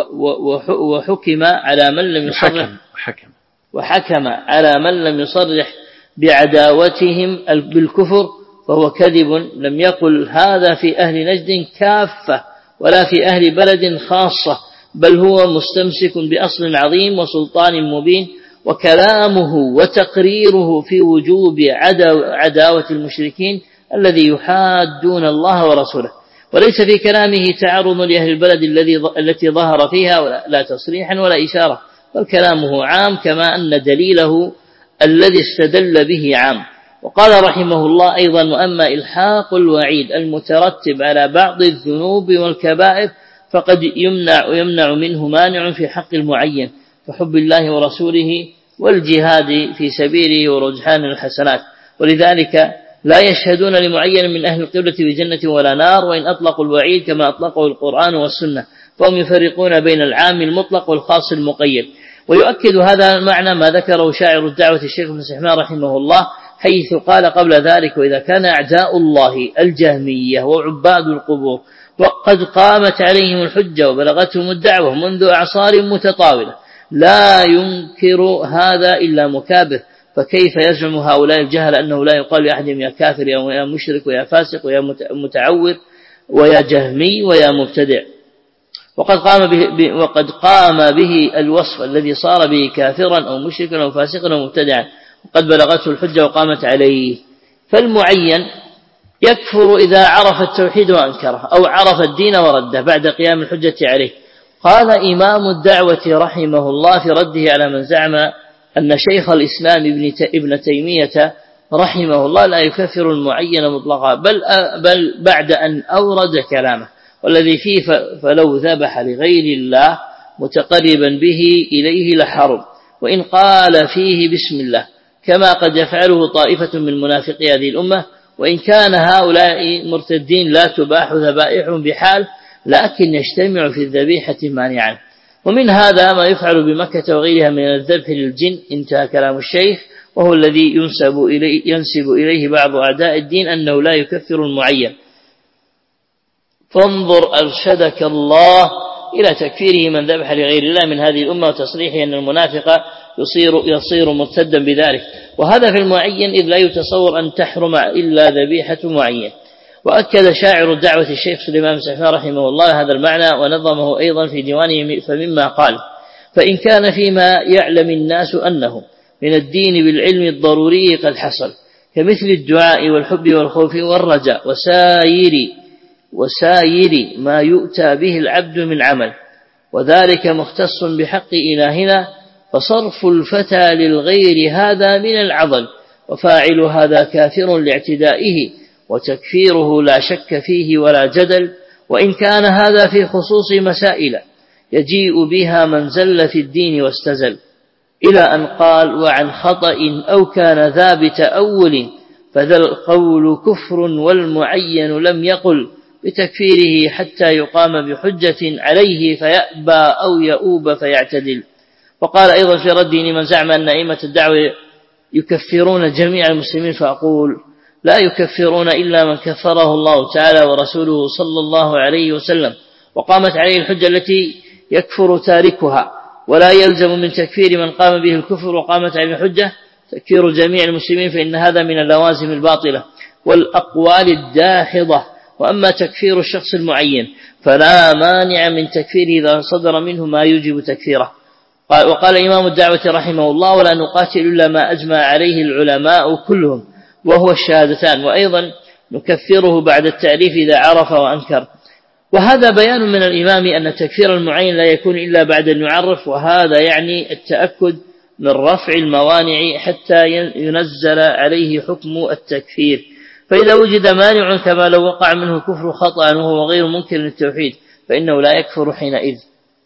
وحكم على من لم يصرح وحكم, وحكم على من لم يصرح بعداوتهم بالكفر فهو كذب، لم يقل هذا في أهل نجد كافة ولا في أهل بلد خاصة، بل هو مستمسك بأصل عظيم وسلطان مبين، وكلامه وتقريره في وجوب عداوة المشركين الذي يحادون الله ورسوله، وليس في كلامه تعرض لأهل البلد الذي التي ظهر فيها لا تصريحا ولا إشارة، بل كلامه عام كما أن دليله الذي استدل به عام. وقال رحمه الله أيضا: وأما إلحاق الوعيد المترتب على بعض الذنوب والكبائر فقد يمنع ويمنع منه مانع في حق المعين فحب الله ورسوله والجهاد في سبيله ورجحان الحسنات، ولذلك لا يشهدون لمعين من أهل القبلة بجنة ولا نار وإن أطلقوا الوعيد كما أطلقه القرآن والسنة، فهم يفرقون بين العام المطلق والخاص المقيد. ويؤكد هذا المعنى ما ذكره شاعر الدعوة الشيخ ابن سحمان رحمه الله حيث قال قبل ذلك: وإذا كان أعداء الله الجهمية وعباد القبور وقد قامت عليهم الحجة وبلغتهم الدعوة منذ أعصار متطاولة لا ينكر هذا إلا مكابر، فكيف يزعم هؤلاء الجهل أنه لا يقال لأحدهم يا كافر يا مشرك ويا فاسق ويا متعور ويا جهمي ويا مبتدع؟ وقد قام به, وقد قام به الوصف الذي صار به كافرا أو مشركا أو فاسقا أو مبتدعا وقد بلغته الحجة وقامت عليه. فالمعين يكفر إذا عرف التوحيد وأنكره أو عرف الدين ورده بعد قيام الحجة عليه. قال إمام الدعوة رحمه الله في رده على من زعم أن شيخ الإسلام ابن تيمية رحمه الله لا يكفر المعين مطلقا، بل, بل بعد أن أورد كلامه والذي فيه فلو ذبح لغير الله متقربا به إليه لحرم، وإن قال فيه بسم الله كما قد يفعله طائفة من منافقي هذه الأمة، وإن كان هؤلاء مرتدين لا تباح ذبائحهم بحال، لكن يجتمع في الذبيحة مانعا. ومن هذا ما يفعل بمكة وغيرها من الذبح للجن. انتهى كلام الشيخ، وهو الذي ينسب إليه, ينسب إليه بعض أعداء الدين أنه لا يكفر المعين. فانظر أرشدك الله إلى تكفيره من ذبح لغير الله من هذه الأمة، وتصريحه أن المنافق يصير, يصير مرتدا بذلك، وهذا في المعين إذ لا يتصور أن تحرم إلا ذبيحة معين. وأكد شاعر الدعوة الشيخ سليمان سعفان رحمه الله هذا المعنى ونظمه أيضا في ديوانه، فمما قال: فإن كان فيما يعلم الناس أنه من الدين بالعلم الضروري قد حصل، كمثل الدعاء والحب والخوف والرجاء وسائر وسائر ما يؤتى به العبد من عمل، وذلك مختص بحق إلهنا، فصرف الفتى للغير هذا من العضل، وفاعل هذا كافر لاعتدائه، وتكفيره لا شك فيه ولا جدل، وإن كان هذا في خصوص مسائل يجيء بها من زل في الدين واستزل، إلى أن قال: وعن خطأ أو كان ذا بتأول، فذا القول كفر والمعين لم يقل بتكفيره حتى يقام بحجة عليه فيأبى أو يؤوب فيعتدل. وقال أيضا في رد من زعم أن أئمة الدعوة يكفرون جميع المسلمين، فأقول: لا يكفرون إلا من كفره الله تعالى ورسوله صلى الله عليه وسلم، وقامت عليه الحجة التي يكفر تاركها، ولا يلزم من تكفير من قام به الكفر وقامت عليه الحجة تكفير جميع المسلمين، فإن هذا من اللوازم الباطلة والأقوال الداحضة. وأما تكفير الشخص المعين فلا مانع من تكفيره إذا صدر منه ما يوجب تكفيره. وقال إمام الدعوة رحمه الله: ولا نقاتل إلا ما أجمع عليه العلماء كلهم، وهو الشهادتان، وأيضا نكفره بعد التعريف إذا عرف وأنكر. وهذا بيان من الإمام أن تكفير المعين لا يكون إلا بعد أن يعرف، وهذا يعني التأكد من رفع الموانع حتى ينزل عليه حكم التكفير. فإذا وجد مانع كما لو وقع منه كفر خطأ وهو غير منكر للتوحيد فإنه لا يكفر حينئذ.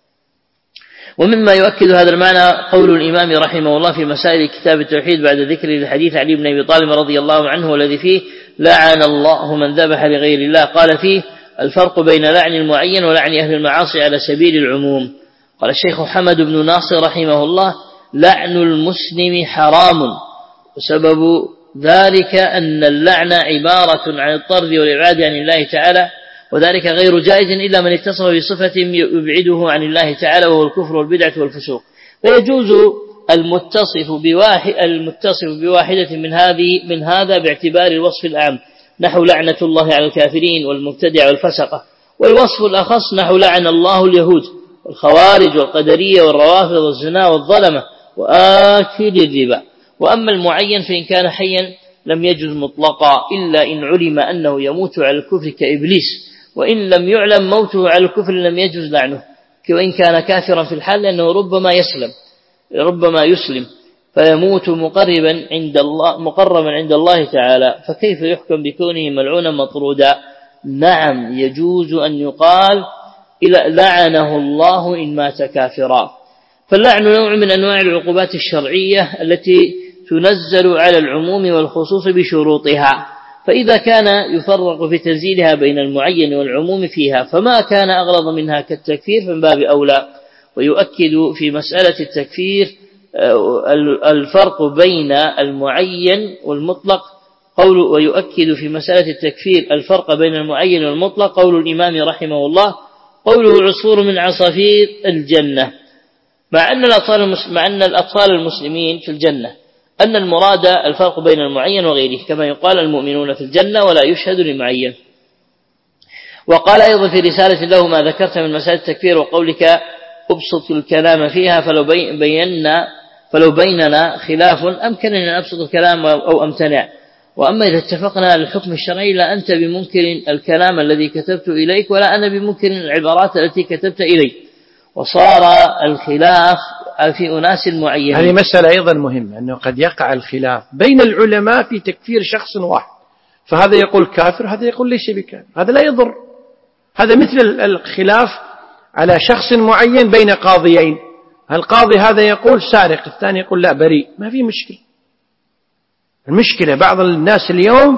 ومما يؤكد هذا المعنى قول الإمام رحمه الله في مسائل كتاب التوحيد بعد ذكر الحديث علي بن أبي طالب رضي الله عنه والذي فيه: لعن الله من ذبح لغير الله. قال فيه: الفرق بين لعن المعين ولعن أهل المعاصي على سبيل العموم. قال الشيخ محمد بن ناصر رحمه الله: لعن المسلم حرام، وسبب ذلك أن اللعن عبارة عن الطرد والإبعاد عن الله تعالى، وذلك غير جائز إلا من اتصف بصفة يبعده عن الله تعالى، وهو الكفر والبدعة والفسوق. فيجوز المتصف بواحد المتصف بواحدة من هذه من هذا باعتبار الوصف الأعم، نحو لعنة الله على الكافرين والمبتدع والفسقة، والوصف الأخص نحو لعن الله اليهود والخوارج والقدرية والروافض والزنا والظلمة وآكل الربا. وأما المعين فإن كان حيا لم يجوز مطلقا إلا إن علم أنه يموت على الكفر كإبليس، وإن لم يعلم موته على الكفر لم يجوز لعنه، وإن كان كافرا في الحال لأنه ربما يسلم ربما يسلم فيموت مقربا عند الله مقربا عند الله تعالى، فكيف يحكم بكونه ملعونا مطرودا؟ نعم، يجوز أن يقال لعنه الله إن مات كافرا. فاللعن نوع من أنواع العقوبات الشرعية التي تنزل على العموم والخصوص بشروطها، فإذا كان يفرق في تنزيلها بين المعين والعموم فيها فما كان أغلظ منها كالتكفير فمن باب أولى. ويؤكد في مسألة التكفير الفرق بين المعين والمطلق قول ويؤكد في مسألة التكفير الفرق بين المعين والمطلق قول الإمام رحمه الله: قوله عصفور من عصافير الجنة، مع أن الأطفال مع أن الأطفال المسلمين في الجنة، أن المراد الفرق بين المعين وغيره، كما يقال المؤمنون في الجنة ولا يشهد لمعين. وقال أيضا في رسالة له: ما ذكرت من مسألة التكفير وقولك أبسط الكلام فيها فلو بينا فلو بيننا خلاف أمكن أن أبسط الكلام أو أمتنع، وأما إذا اتفقنا على الحكم الشرعي لا أنت بمنكر الكلام الذي كتبت إليك ولا أنا بمنكر العبارات التي كتبت إليك، وصار الخلاف في أناس معينين. هذه مسألة أيضا مهمة، أنه قد يقع الخلاف بين العلماء في تكفير شخص واحد، فهذا يقول كافر هذا يقول ليس بكافر، هذا لا يضر. هذا مثل الخلاف على شخص معين بين قاضيين، القاضي هذا يقول سارق الثاني يقول لا بريء، ما في مشكلة. المشكلة بعض الناس اليوم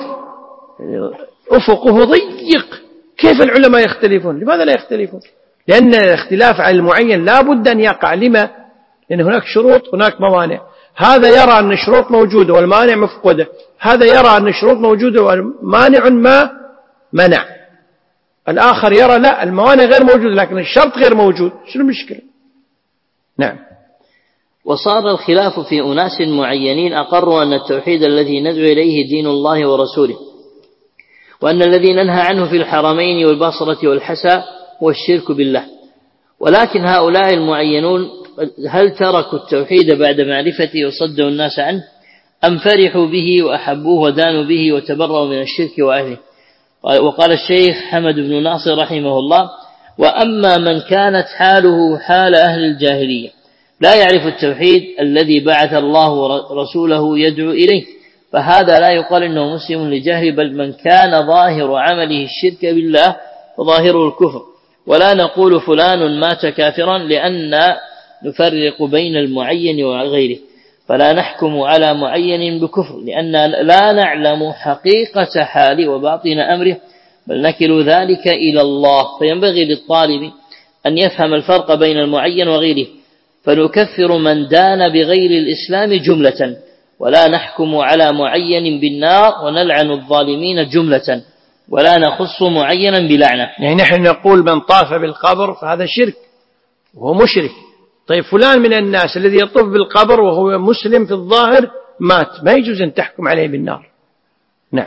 أفقه ضيق، كيف العلماء يختلفون؟ لماذا لا يختلفون؟ لأن الاختلاف على المعين لا بد أن يقع. لما؟ لأن هناك شروط هناك موانع، هذا يرى أن الشروط موجودة والمانع مفقودة، هذا يرى أن الشروط موجودة والمانع ما منع، الآخر يرى لا الموانع غير موجودة لكن الشرط غير موجود. شنو المشكلة؟ نعم. وصار الخلاف في أناس معينين أقروا أن التوحيد الذي ندعو إليه دين الله ورسوله، وأن الذي ننهى عنه في الحرمين والبصرة والحسا هو الشرك بالله. ولكن هؤلاء المعينون هل تركوا التوحيد بعد معرفته وصدوا الناس عنه، أم فرحوا به وأحبوه ودانوا به وتبرؤوا من الشرك وأهله؟ وقال الشيخ حمد بن ناصر رحمه الله: وأما من كانت حاله حال أهل الجاهلية لا يعرف التوحيد الذي بعث الله رسوله يدعو إليه، فهذا لا يقال إنه مسلم لجهل، بل من كان ظاهر عمله الشرك بالله وظاهره الكفر. ولا نقول فلان مات كافرا لأن نفرق بين المعين وغيره، فلا نحكم على معين بكفر لأن لا نعلم حقيقة حال وباطن أمره، بل نكل ذلك إلى الله. فينبغي للطالب أن يفهم الفرق بين المعين وغيره، فنكفر من دان بغير الإسلام جملة، ولا نحكم على معين بالنار ونلعن الظالمين جملة، ولا نخص معينا بلعنة. يعني نحن نقول من طاف بالقبر فهذا شرك وهو مشرك. طيب فلان من الناس الذي يطوف بالقبر وهو مسلم في الظاهر مات، ما يجوز أن تحكم عليه بالنار. نعم.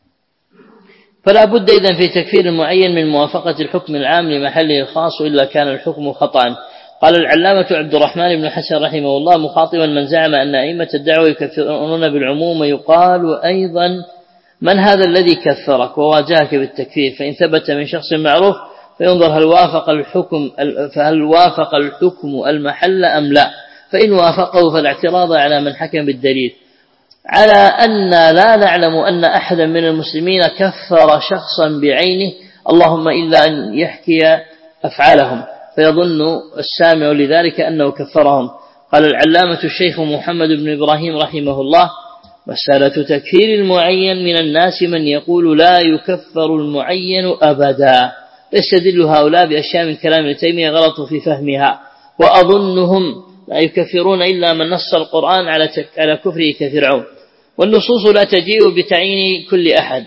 فلا بد إذن في تكفير المعين من موافقة الحكم العام لمحله الخاص، إلا كان الحكم خطأ. قال العلامة عبد الرحمن بن حسن رحمه الله مخاطبا من زعم أن أئمة الدعوة يكفرون بالعموم: ويقال أيضا من هذا الذي كفرك وواجهك بالتكفير؟ فإن ثبت من شخص معروف فينظر هل وافق الحكم فهل وافق الحكم المحل أم لا، فإن وافقه فالاعتراض على من حكم بالدليل، على أن لا نعلم أن أحدا من المسلمين كفر شخصا بعينه، اللهم إلا أن يحكي أفعالهم فيظن السامع لذلك أنه كفرهم. قال العلامة الشيخ محمد بن إبراهيم رحمه الله: مسألة تكفير المعين من الناس من يقول لا يكفر المعين أبدا، يستدل هؤلاء بأشياء من كلام ابن تيمية غلط في فهمها، وأظنهم لا يكفرون إلا من نص القرآن على على كفره كفرعون، والنصوص لا تجيء بتعيين كل أحد،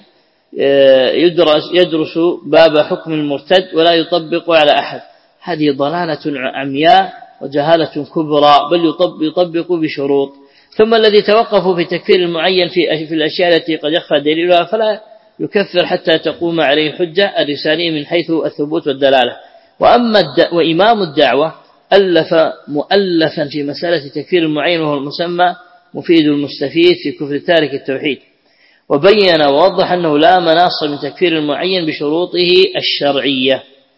يدرس يدرس باب حكم المرتد ولا يطبق على أحد. هذه ضلالة عمياء وجهالة كبرى، بل يطبق بشروط. ثم الذي توقفوا في تكفير المعين في في الأشياء التي قد يخفى دليلها فلا يكفر حتى تقوم عليه الحجة الرسالية من حيث الثبوت والدلالة. وأما الد... وإمام الدعوة ألف مؤلفا في مسألة تكفير المعين وهو المسمى مفيد المستفيد في كفر تارك التوحيد، وبين ووضح أنه لا مناص من تكفير المعين بشروطه الشرعية.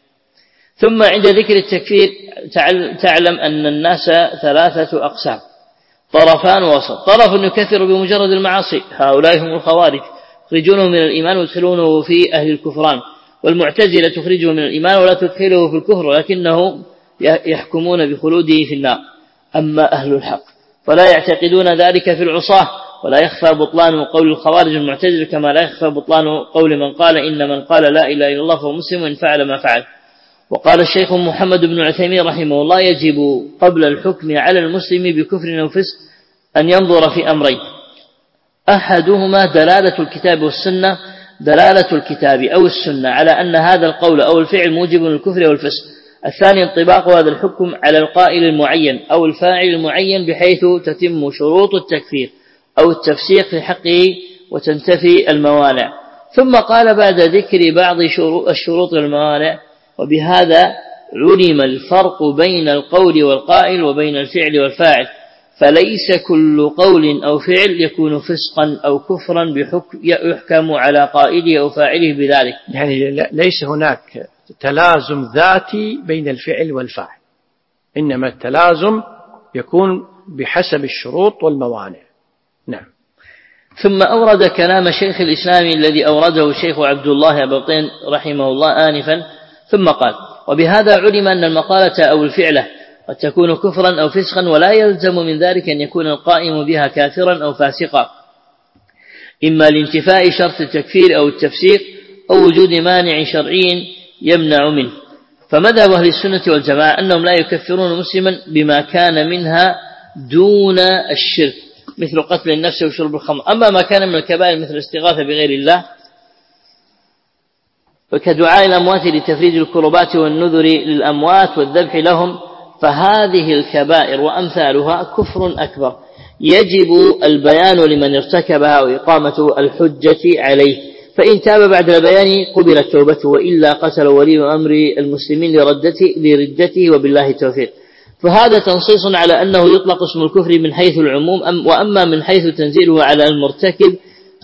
ثم عند ذكر التكفير تعلم أن الناس ثلاثة أقسام: طرفان ووسط. طرف يكفر بمجرد المعاصي، هؤلاء هم الخوارج، يخرجونه من الإيمان ويدخلونه في أهل الكفران، والمعتزلة تخرجه من الإيمان ولا تدخله في الكفر ولكنه يحكمون بخلوده في النار. أما أهل الحق فلا يعتقدون ذلك في العصاة، ولا يخفى بطلان قول الخوارج المعتزلة كما لا يخفى بطلان قول من قال إن من قال لا إله إلا الله فهو مسلم وإن فعل ما فعل. وقال الشيخ محمد بن عثيمين رحمه الله: يجب قبل الحكم على المسلم بكفر أو فسق أن ينظر في أمرين: أحدهما دلالة الكتاب والسنة، دلالة الكتاب أو السنة على أن هذا القول أو الفعل موجب للكفر والفسق. الثاني انطباق هذا الحكم على القائل المعين أو الفاعل المعين بحيث تتم شروط التكفير أو التفسيق في حقه وتنتفي الموانع. ثم قال بعد ذكر بعض الشروط والموانع: وبهذا علم الفرق بين القول والقائل وبين الفعل والفاعل، فليس كل قول أو فعل يكون فسقا أو كفرا بحكم يحكم على قائله أو فاعله بذلك. يعني ليس هناك تلازم ذاتي بين الفعل والفاعل، إنما التلازم يكون بحسب الشروط والموانع. نعم. ثم أورد كلام شيخ الإسلام الذي أورده الشيخ عبد الله أبطين رحمه الله آنفا، ثم قال: وبهذا علم أن المقالة أو الفعلة قد تكون كفرا أو فسقا، ولا يلزم من ذلك أن يكون القائم بها كافرا أو فاسقا، إما لانتفاء شرط التكفير أو التفسيق أو وجود مانع شرعي يمنع منه. فمذهب أهل السنة والجماعة أنهم لا يكفرون مسلما بما كان منها دون الشرك، مثل قتل النفس وشرب الخمر. أما ما كان من الكبائر مثل الاستغاثة بغير الله وكدعاء الأموات لتفريج الكربات والنذر للأموات والذبح لهم، فهذه الكبائر وأمثالها كفر أكبر يجب البيان لمن ارتكبها وإقامة الحجة عليه، فإن تاب بعد البيان قبلت توبته، وإلا قتل ولي أمر المسلمين لردته, لردته وبالله التوفيق. فهذا تنصيص على أنه يطلق اسم الكفر من حيث العموم، وأما من حيث تنزيله على المرتكب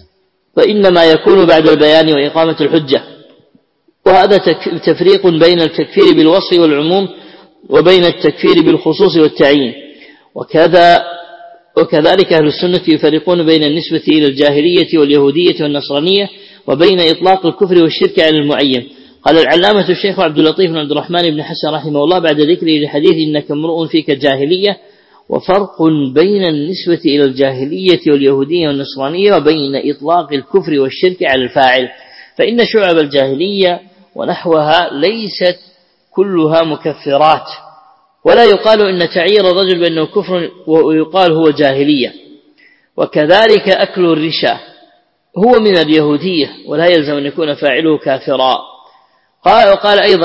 فإنما يكون بعد البيان وإقامة الحجة. وهذا تفريق بين التكفير بالوصف والعموم وبين التكفير بالخصوص والتعيين. وكذا وكذلك أهل السنة يفرقون بين النسبة إلى الجاهلية واليهودية والنصرانية وبين إطلاق الكفر والشرك على المعين. قال العلامة الشيخ عبد اللطيف بن عبد الرحمن بن حسن رحمه الله بعد ذكره لحديث إنك امرؤ فيك جاهلية: وفرق بين النسبة إلى الجاهلية واليهودية والنصرانية وبين إطلاق الكفر والشرك على الفاعل، فإن شعب الجاهلية ونحوها ليست كلها مكفرات، ولا يقال إن تعيير الرجل بأنه كفر ويقال هو جاهلية. وكذلك أكل الرشا هو من اليهودية ولا يلزم أن يكون فاعله كافرا. قال وقال أيضا: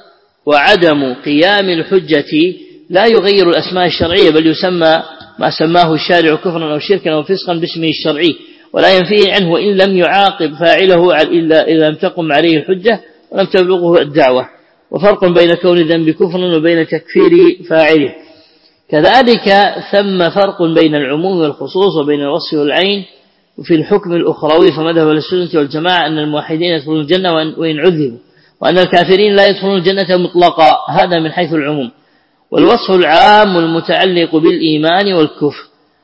وعدم قيام الحجة لا يغير الأسماء الشرعية، بل يسمى ما سماه الشارع كفرا أو شركا أو فسقا باسمه الشرعي، ولا ينفيه عنه وإن لم يعاقب فاعله إلا إذا لم تقم عليه الحجة ولم تبلغه الدعوة. وفرق بين كون الذنب كفرا وبين تكفير فاعله. كذلك ثم فرق بين العموم والخصوص وبين الوصف والعين وفي الحكم الأخروي. فمذهب السنة والجماعة أن الموحدين يدخلون الجنة وإن عذبوا، وأن الكافرين لا يدخلون الجنة مطلقا، هذا من حيث العموم. والوصف العام المتعلق بالإيمان والكفر.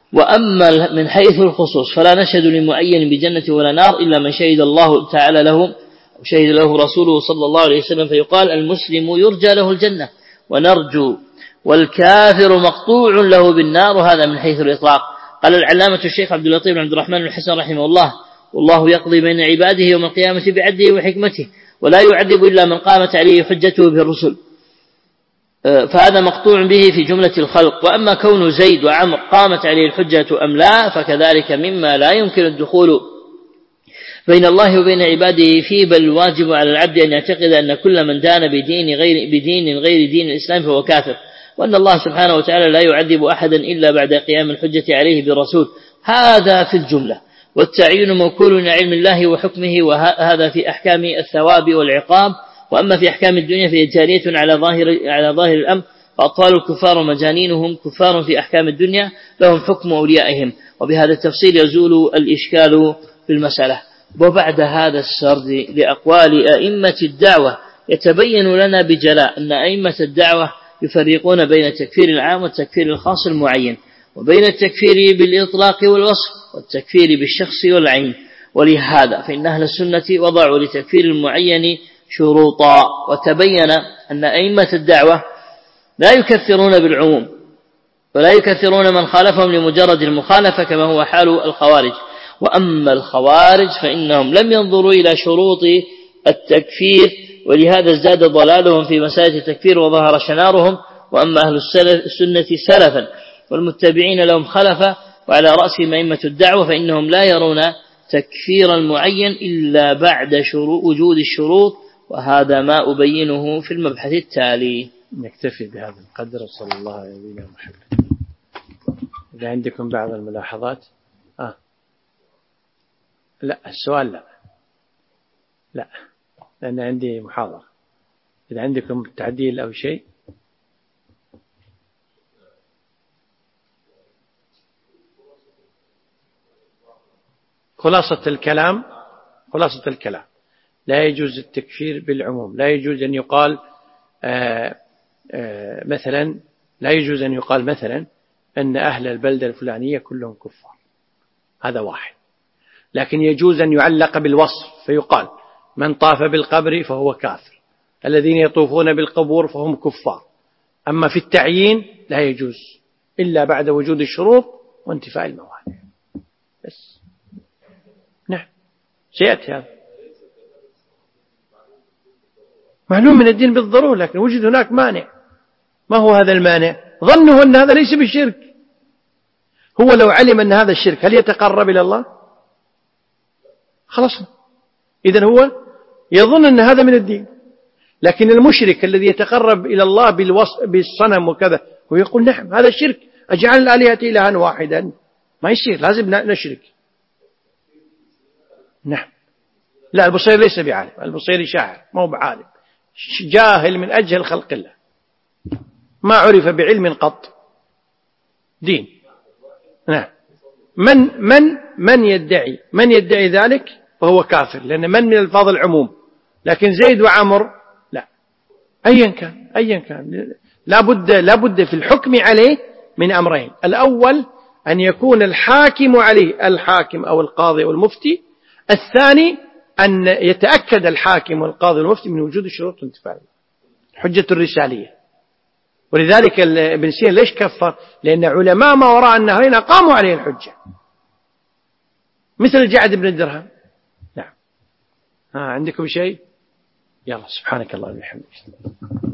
وأما من حيث الخصوص فلا نشهد لمعين بجنة ولا نار إلا من شهد الله تعالى له وشهد له رسوله صلى الله عليه وسلم، فيقال: المسلم يرجى له الجنة ونرجو، والكافر مقطوع له بالنار، وهذا من حيث الإطلاق. قال العلامة الشيخ عبد اللطيف بن عبد الرحمن بن حسن رحمه الله: والله يقضي بين عباده يوم القيامة بعدله وحكمته، ولا يعذب إلا من قامت عليه حجته بالرسل، فهذا مقطوع به في جملة الخلق. وأما كون زيد وعمر قامت عليه الحجة أم لا فكذلك مما لا يمكن الدخول بين الله وبين عباده فيه، بل الواجب على العبد أن يعتقد أن كل من دان بدين غير, بدين غير دين الإسلام فهو كافر، وأن الله سبحانه وتعالى لا يعذب أحدا إلا بعد قيام الحجة عليه بالرسول، هذا في الجملة. والتعيين موكول إلى علم الله وحكمه، وهذا في أحكام الثواب والعقاب. وأما في أحكام الدنيا فهي جارية على ظاهر, على ظاهر الأمر، فأطفال الكفار ومجانينهم كفار في أحكام الدنيا لهم حكم أوليائهم. وبهذا التفصيل يزول الإشكال في المسألة. وبعد هذا السرد لأقوال أئمة الدعوة يتبين لنا بجلاء أن أئمة الدعوة يفرقون بين التكفير العام والتكفير الخاص المعين، وبين التكفير بالإطلاق والوصف والتكفير بالشخص والعين. ولهذا فإن أهل السنة وضعوا لتكفير المعين شروطا. وتبين أن أئمة الدعوة لا يكفرون بالعموم ولا يكفرون من خالفهم لمجرد المخالفة كما هو حال الخوارج. وأما الخوارج فإنهم لم ينظروا إلى شروط التكفير، ولهذا ازداد ضلالهم في مسائل التكفير وظهر شنارهم. وأما أهل السنة سلفا والمتبعين لهم خلفا وعلى رأسهم أئمة الدعوة فإنهم لا يرون تكفير المعين إلا بعد شروط وجود الشروط، وهذا ما أبينه في المبحث التالي. نكتفي بهذا القدر. صلى الله على نبينا محمد. إذا عندكم بعض الملاحظات. آه. لا السؤال لا لا لأن عندي محاضرة. إذا عندكم تعديل أو شيء. خلاصة الكلام خلاصة الكلام لا يجوز التكفير بالعموم. لا يجوز أن يقال آآ آآ مثلا لا يجوز أن يقال مثلا أن أهل البلدة الفلانية كلهم كفار، هذا واحد. لكن يجوز أن يعلق بالوصف فيقال من طاف بالقبر فهو كافر، الذين يطوفون بالقبور فهم كفار. أما في التعيين لا يجوز إلا بعد وجود الشروط وانتفاء الموانع بس. نعم سيأتي هذا معلوم من الدين بالضرورة، لكن وجد هناك مانع. ما هو هذا المانع؟ ظنه أن هذا ليس بالشرك. هو لو علم أن هذا الشرك هل يتقرب إلى الله؟ خلاص إذن هو يظن أن هذا من الدين. لكن المشرك الذي يتقرب إلى الله بالصنم وكذا ويقول نعم هذا الشرك، أجعل الآلهة إلها واحدا، ما يصير، لازم نشرك. نعم لا البصيري ليس بعالم، البصيري شاعر ما هو بعالم، جاهل من أجهل خلق الله، ما عرف بعلم قط دين. نعم من من من يدعي من يدعي ذلك فهو كافر، لأن من من الفاظ العموم. لكن زيد وعمر لا، أيا كان أيا كان لا بد لا بد في الحكم عليه من أمرين: الأول أن يكون الحاكم عليه الحاكم أو القاضي أو المفتي، الثاني أن يتأكد الحاكم والقاضي والمفتي من وجود الشروط وانتفاعها، حجة الرسالية. ولذلك ابن سينا ليش كفر؟ لأن علماء ما وراء النهرين قاموا عليه الحجة، مثل الجعد بن الدرهم. نعم. ها عندكم شيء؟ يلا سبحانك الله وبحمدك.